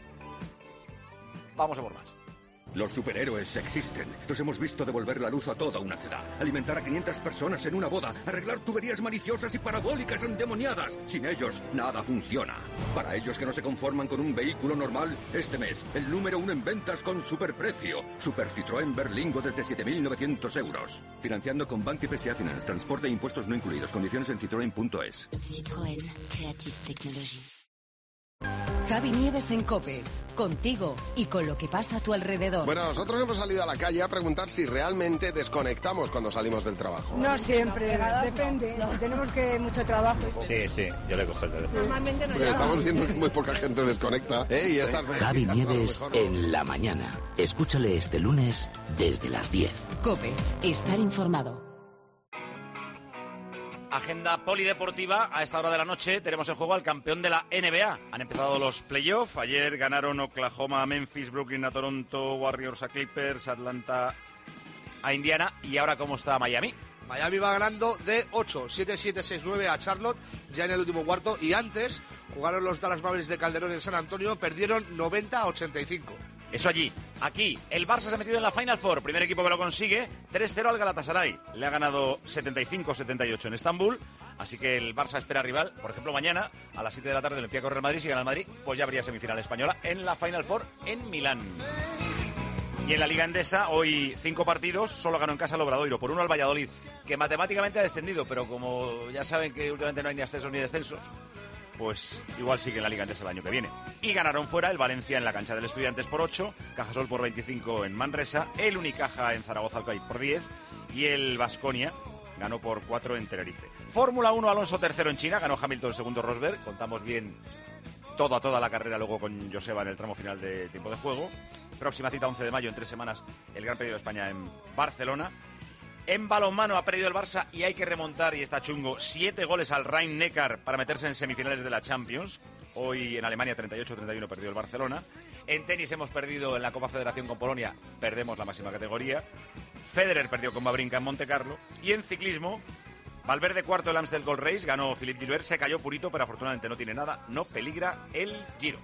Vamos a por más. Los superhéroes existen. Los hemos visto devolver la luz a toda una ciudad, alimentar a quinientas personas en una boda, arreglar tuberías maliciosas y parabólicas endemoniadas. Sin ellos, nada funciona. Para ellos que no se conforman con un vehículo normal, este mes, el número uno en ventas con superprecio. Super Citroën Berlingo desde siete mil novecientos euros. Financiando con Banque P S A Finance. Transporte e impuestos no incluidos. Condiciones en citroen punto es. Citroën Creative Technology. Javi Nieves en COPE, contigo y con lo que pasa a tu alrededor. Bueno, nosotros hemos salido a la calle a preguntar si realmente desconectamos cuando salimos del trabajo. No siempre, depende. Si tenemos que mucho trabajo. Sí, sí, yo le cojo el teléfono. Normalmente no. Pues estamos viendo que muy poca gente desconecta. ¿eh? Y estas Javi Nieves en la mañana. Escúchale este lunes desde las diez. COPE, estar informado. Agenda polideportiva, a esta hora de la noche tenemos en juego al campeón de la N B A. Han empezado los playoffs, ayer ganaron Oklahoma a Memphis, Brooklyn a Toronto, Warriors a Clippers, Atlanta a Indiana, y ahora ¿cómo está Miami? Miami va ganando de ocho, siete siete, seis nueve a Charlotte ya en el último cuarto, y antes jugaron los Dallas Mavericks de Calderón en San Antonio, perdieron noventa a ochenta y cinco. Eso allí. Aquí, el Barça se ha metido en la Final Four. Primer equipo que lo consigue. tres cero al Galatasaray. Le ha ganado setenta y cinco setenta y ocho en Estambul. Así que el Barça espera rival. Por ejemplo, mañana a las siete de la tarde el Olympiacos Real Madrid. Si gana el Madrid, pues ya habría semifinal española en la Final Four en Milán. Y en la Liga Endesa, hoy cinco partidos. Solo ganó en casa el Obradoiro. Por uno al Valladolid, que matemáticamente ha descendido. Pero como ya saben que últimamente no hay ni ascensos ni descensos, pues igual sigue en la Liga Endesa el año que viene. Y ganaron fuera el Valencia en la cancha del Estudiantes por ocho, Cajasol por veinticinco en Manresa, el Unicaja en Zaragoza Alcaid por diez y el Baskonia ganó por cuatro en Tenerife. Fórmula uno, Alonso tercero en China, ganó Hamilton segundo Rosberg. Contamos bien todo a toda la carrera luego con Joseba en el tramo final de tiempo de juego. Próxima cita once de mayo, en tres semanas, el Gran Premio de España en Barcelona. En balonmano ha perdido el Barça y hay que remontar, y está chungo, siete goles al Rhein-Neckar para meterse en semifinales de la Champions. Hoy en Alemania treinta y ocho treinta y uno perdió el Barcelona. En tenis hemos perdido en la Copa Federación con Polonia, perdemos la máxima categoría. Federer perdió con Wawrinka en Montecarlo. Y en ciclismo, Valverde cuarto el Amstel Gold Race, ganó Philippe Gilbert, se cayó purito, pero afortunadamente no tiene nada, no peligra el Giro.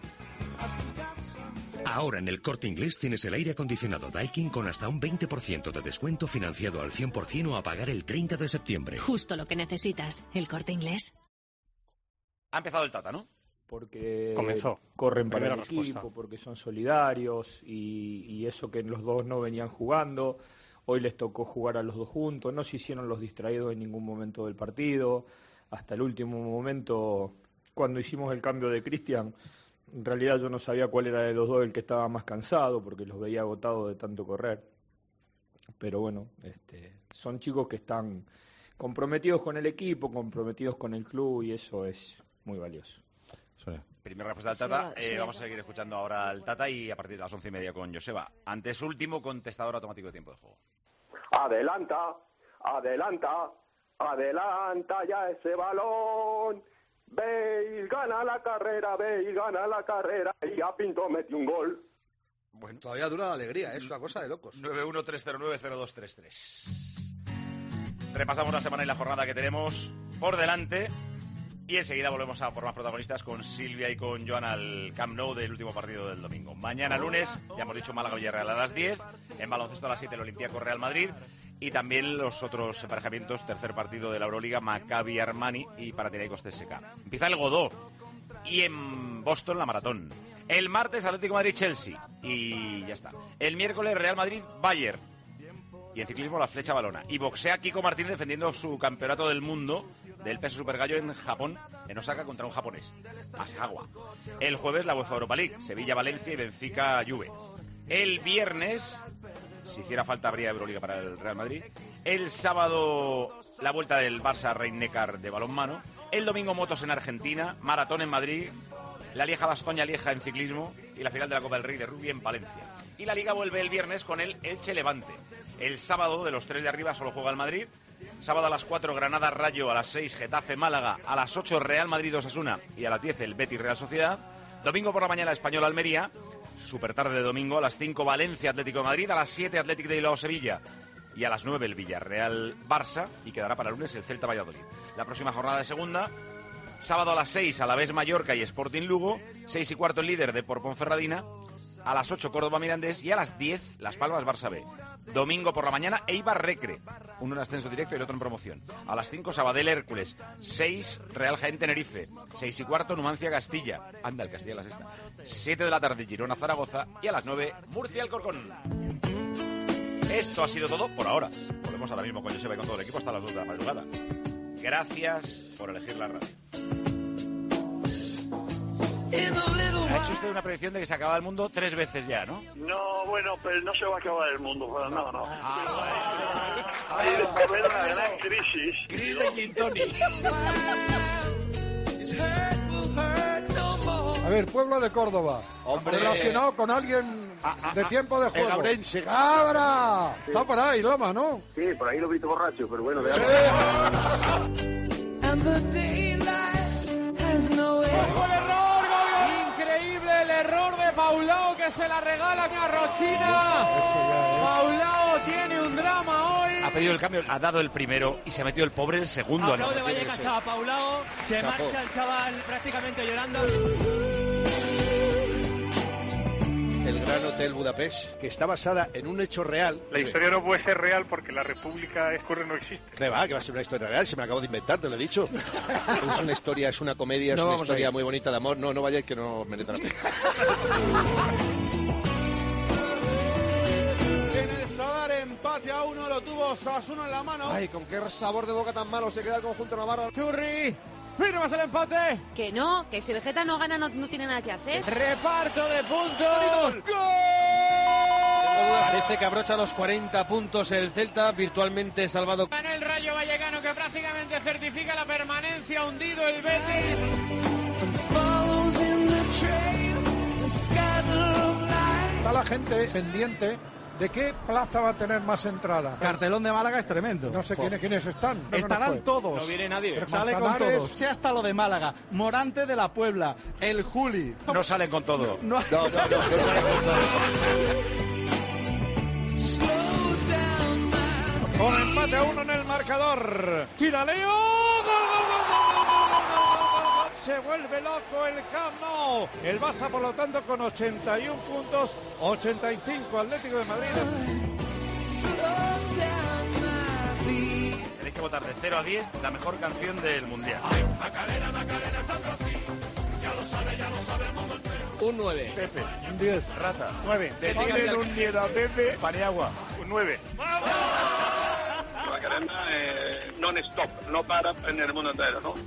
Ahora en el Corte Inglés tienes el aire acondicionado Daikin con hasta un veinte por ciento de descuento financiado al cien por ciento o a pagar el treinta de septiembre. Justo lo que necesitas. El Corte Inglés. Ha empezado el Tata, ¿no? Porque comenzó. Corren para Primera el respuesta. equipo, porque son solidarios y, y eso que los dos no venían jugando. Hoy les tocó jugar a los dos juntos. No se hicieron los distraídos en ningún momento del partido. Hasta el último momento, cuando hicimos el cambio de Cristian, en realidad yo no sabía cuál era de los dos el que estaba más cansado, porque los veía agotados de tanto correr. Pero bueno, este, son chicos que están comprometidos con el equipo, comprometidos con el club, y eso es muy valioso. Sí. Primera respuesta del Tata. Sí, sí. Eh, vamos a seguir escuchando ahora al Tata y a partir de las once y media con Joseba. Antes último contestador automático de tiempo de juego. Adelanta, adelanta, Adelanta ya ese balón. Ve y gana la carrera, ve y gana la carrera. Y ya Pinto metió un gol. Bueno, todavía dura la alegría, ¿eh? Es una cosa de locos. nueve uno tres cero nueve cero dos tres tres. Repasamos la semana y la jornada que tenemos por delante. Y enseguida volvemos a por más protagonistas con Silvia y con Joan al Camp Nou del último partido del domingo. Mañana lunes, ya hemos dicho Málaga-Villarreal a las diez. En baloncesto a las siete el Olympiacos-Real Madrid. Y también los otros emparejamientos, tercer partido de la Euroliga, Maccabi Armani y Panathinaikos C S K. Empieza el Godó y en Boston la maratón. El martes Atlético Madrid-Chelsea y ya está. El miércoles Real Madrid-Bayern. Y en ciclismo la flecha balona. Y boxea Kiko Martín defendiendo su campeonato del mundo del peso supergallo en Japón, en Osaka contra un japonés, Asagawa. El jueves la UEFA Europa League, Sevilla-Valencia y Benfica-Juve. El viernes, si hiciera falta habría Euroliga para el Real Madrid. El sábado la vuelta del Barça Rhein-Neckar de balonmano. El domingo motos en Argentina, maratón en Madrid, la Lieja Bastoña Lieja en ciclismo y la final de la Copa del Rey de rugby en Palencia. Y la Liga vuelve el viernes con el Elche Levante. El sábado, de los tres de arriba, solo juega el Madrid. Sábado a las cuatro, Granada Rayo, a las seis, Getafe Málaga, a las ocho, Real Madrid Osasuna y a las diez, el Betis Real Sociedad. Domingo por la mañana, Español Almería. Super tarde de domingo, a las cinco, Valencia Atlético de Madrid, a las siete, Atlético de Bilbao Sevilla y a las nueve, el Villarreal Barça, y quedará para lunes el Celta Valladolid. La próxima jornada de segunda, sábado a las seis, Alavés Mallorca y Sporting Lugo, seis y cuarto el líder de por Ponferradina, a las ocho Córdoba Mirandés y a las diez Las Palmas Barça B. Domingo por la mañana Eibar Recre, uno en ascenso directo y el otro en promoción. A las cinco Sabadell Hércules, seis Real Jaén Tenerife, seis y cuarto Numancia Castilla, anda el Castilla la sexta, siete de la tarde Girona Zaragoza y a las nueve Murcia Alcorcón. Esto ha sido todo por ahora. Volvemos ahora mismo con Joseba y con todo el equipo hasta las dos de la madrugada. Gracias por elegir la radio. Ha hecho usted una predicción de que se acaba el mundo tres veces ya, ¿no? No, bueno, pero no se va a acabar el mundo, pero no, no. Ah, Hay de haber una gran crisis. Crisis de gin tonic. A ver, Puebla de Córdoba. Hombre. Relacionado con alguien de tiempo de juego. el Ourense. ¡Cabra! Sí. Está por ahí, Lama, ¿no? Sí, por ahí lo he visto borracho, pero bueno, de Increíble el error de Paulao que se la regala a Rochina. Paulao tiene un drama hoy. Ha pedido el cambio, ha dado el primero y se ha metido el pobre el segundo. Aplaude Vallecas a Paulao, se Chapó. marcha el chaval prácticamente llorando. El Gran Hotel Budapest, que está basada en un hecho real. La historia no puede ser real porque la República Escurre no existe. ¿Qué va? Que va a ser una historia real, se me acabo de inventar, te lo he dicho. Es una historia, es una comedia, es No una vamos historia ahí. muy bonita de amor. No, no vayáis que no merece la pena. En el Sadar empate a uno lo tuvo Osasuna en la mano. Ay, con qué sabor de boca tan malo se queda el conjunto navarro. Churri, firmas el empate. Que no, que si el Geta no gana no, no tiene nada que hacer. Reparto de puntos. Parece que abrocha los cuarenta puntos el Celta, virtualmente salvado. Gana el Rayo Vallecano que prácticamente certifica la permanencia, hundido el Betis. Está la gente pendiente de qué plaza va a tener más entrada. Cartelón de Málaga es tremendo. No sé quiénes, quiénes están. No Estarán fue. todos. No viene nadie. Pero sale con Manzanares. todos. Sea hasta lo de Málaga. Morante de la Puebla. El Juli. No salen con todo. No, no, no, no, no salen con todo. Con empate a uno en el marcador. Tira Leo. ¡Gol, gol, gol, gol, gol, gol, gol, gol! Se vuelve loco el Camp Nou. El Barça, por lo tanto, con ochenta y uno puntos. ochenta y cinco Atlético de Madrid. Tenéis que votar de cero a diez la mejor canción del Mundial. Un nueve. Pepe. Un diez. Rata. nueve. Dediquen un diez a Pepe. Paniagua. Un nueve. Macarena eh, non-stop, no para en el mundo entero, ¿no?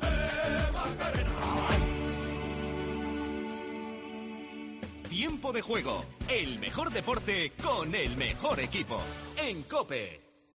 Tiempo de juego, el mejor deporte con el mejor equipo. En COPE.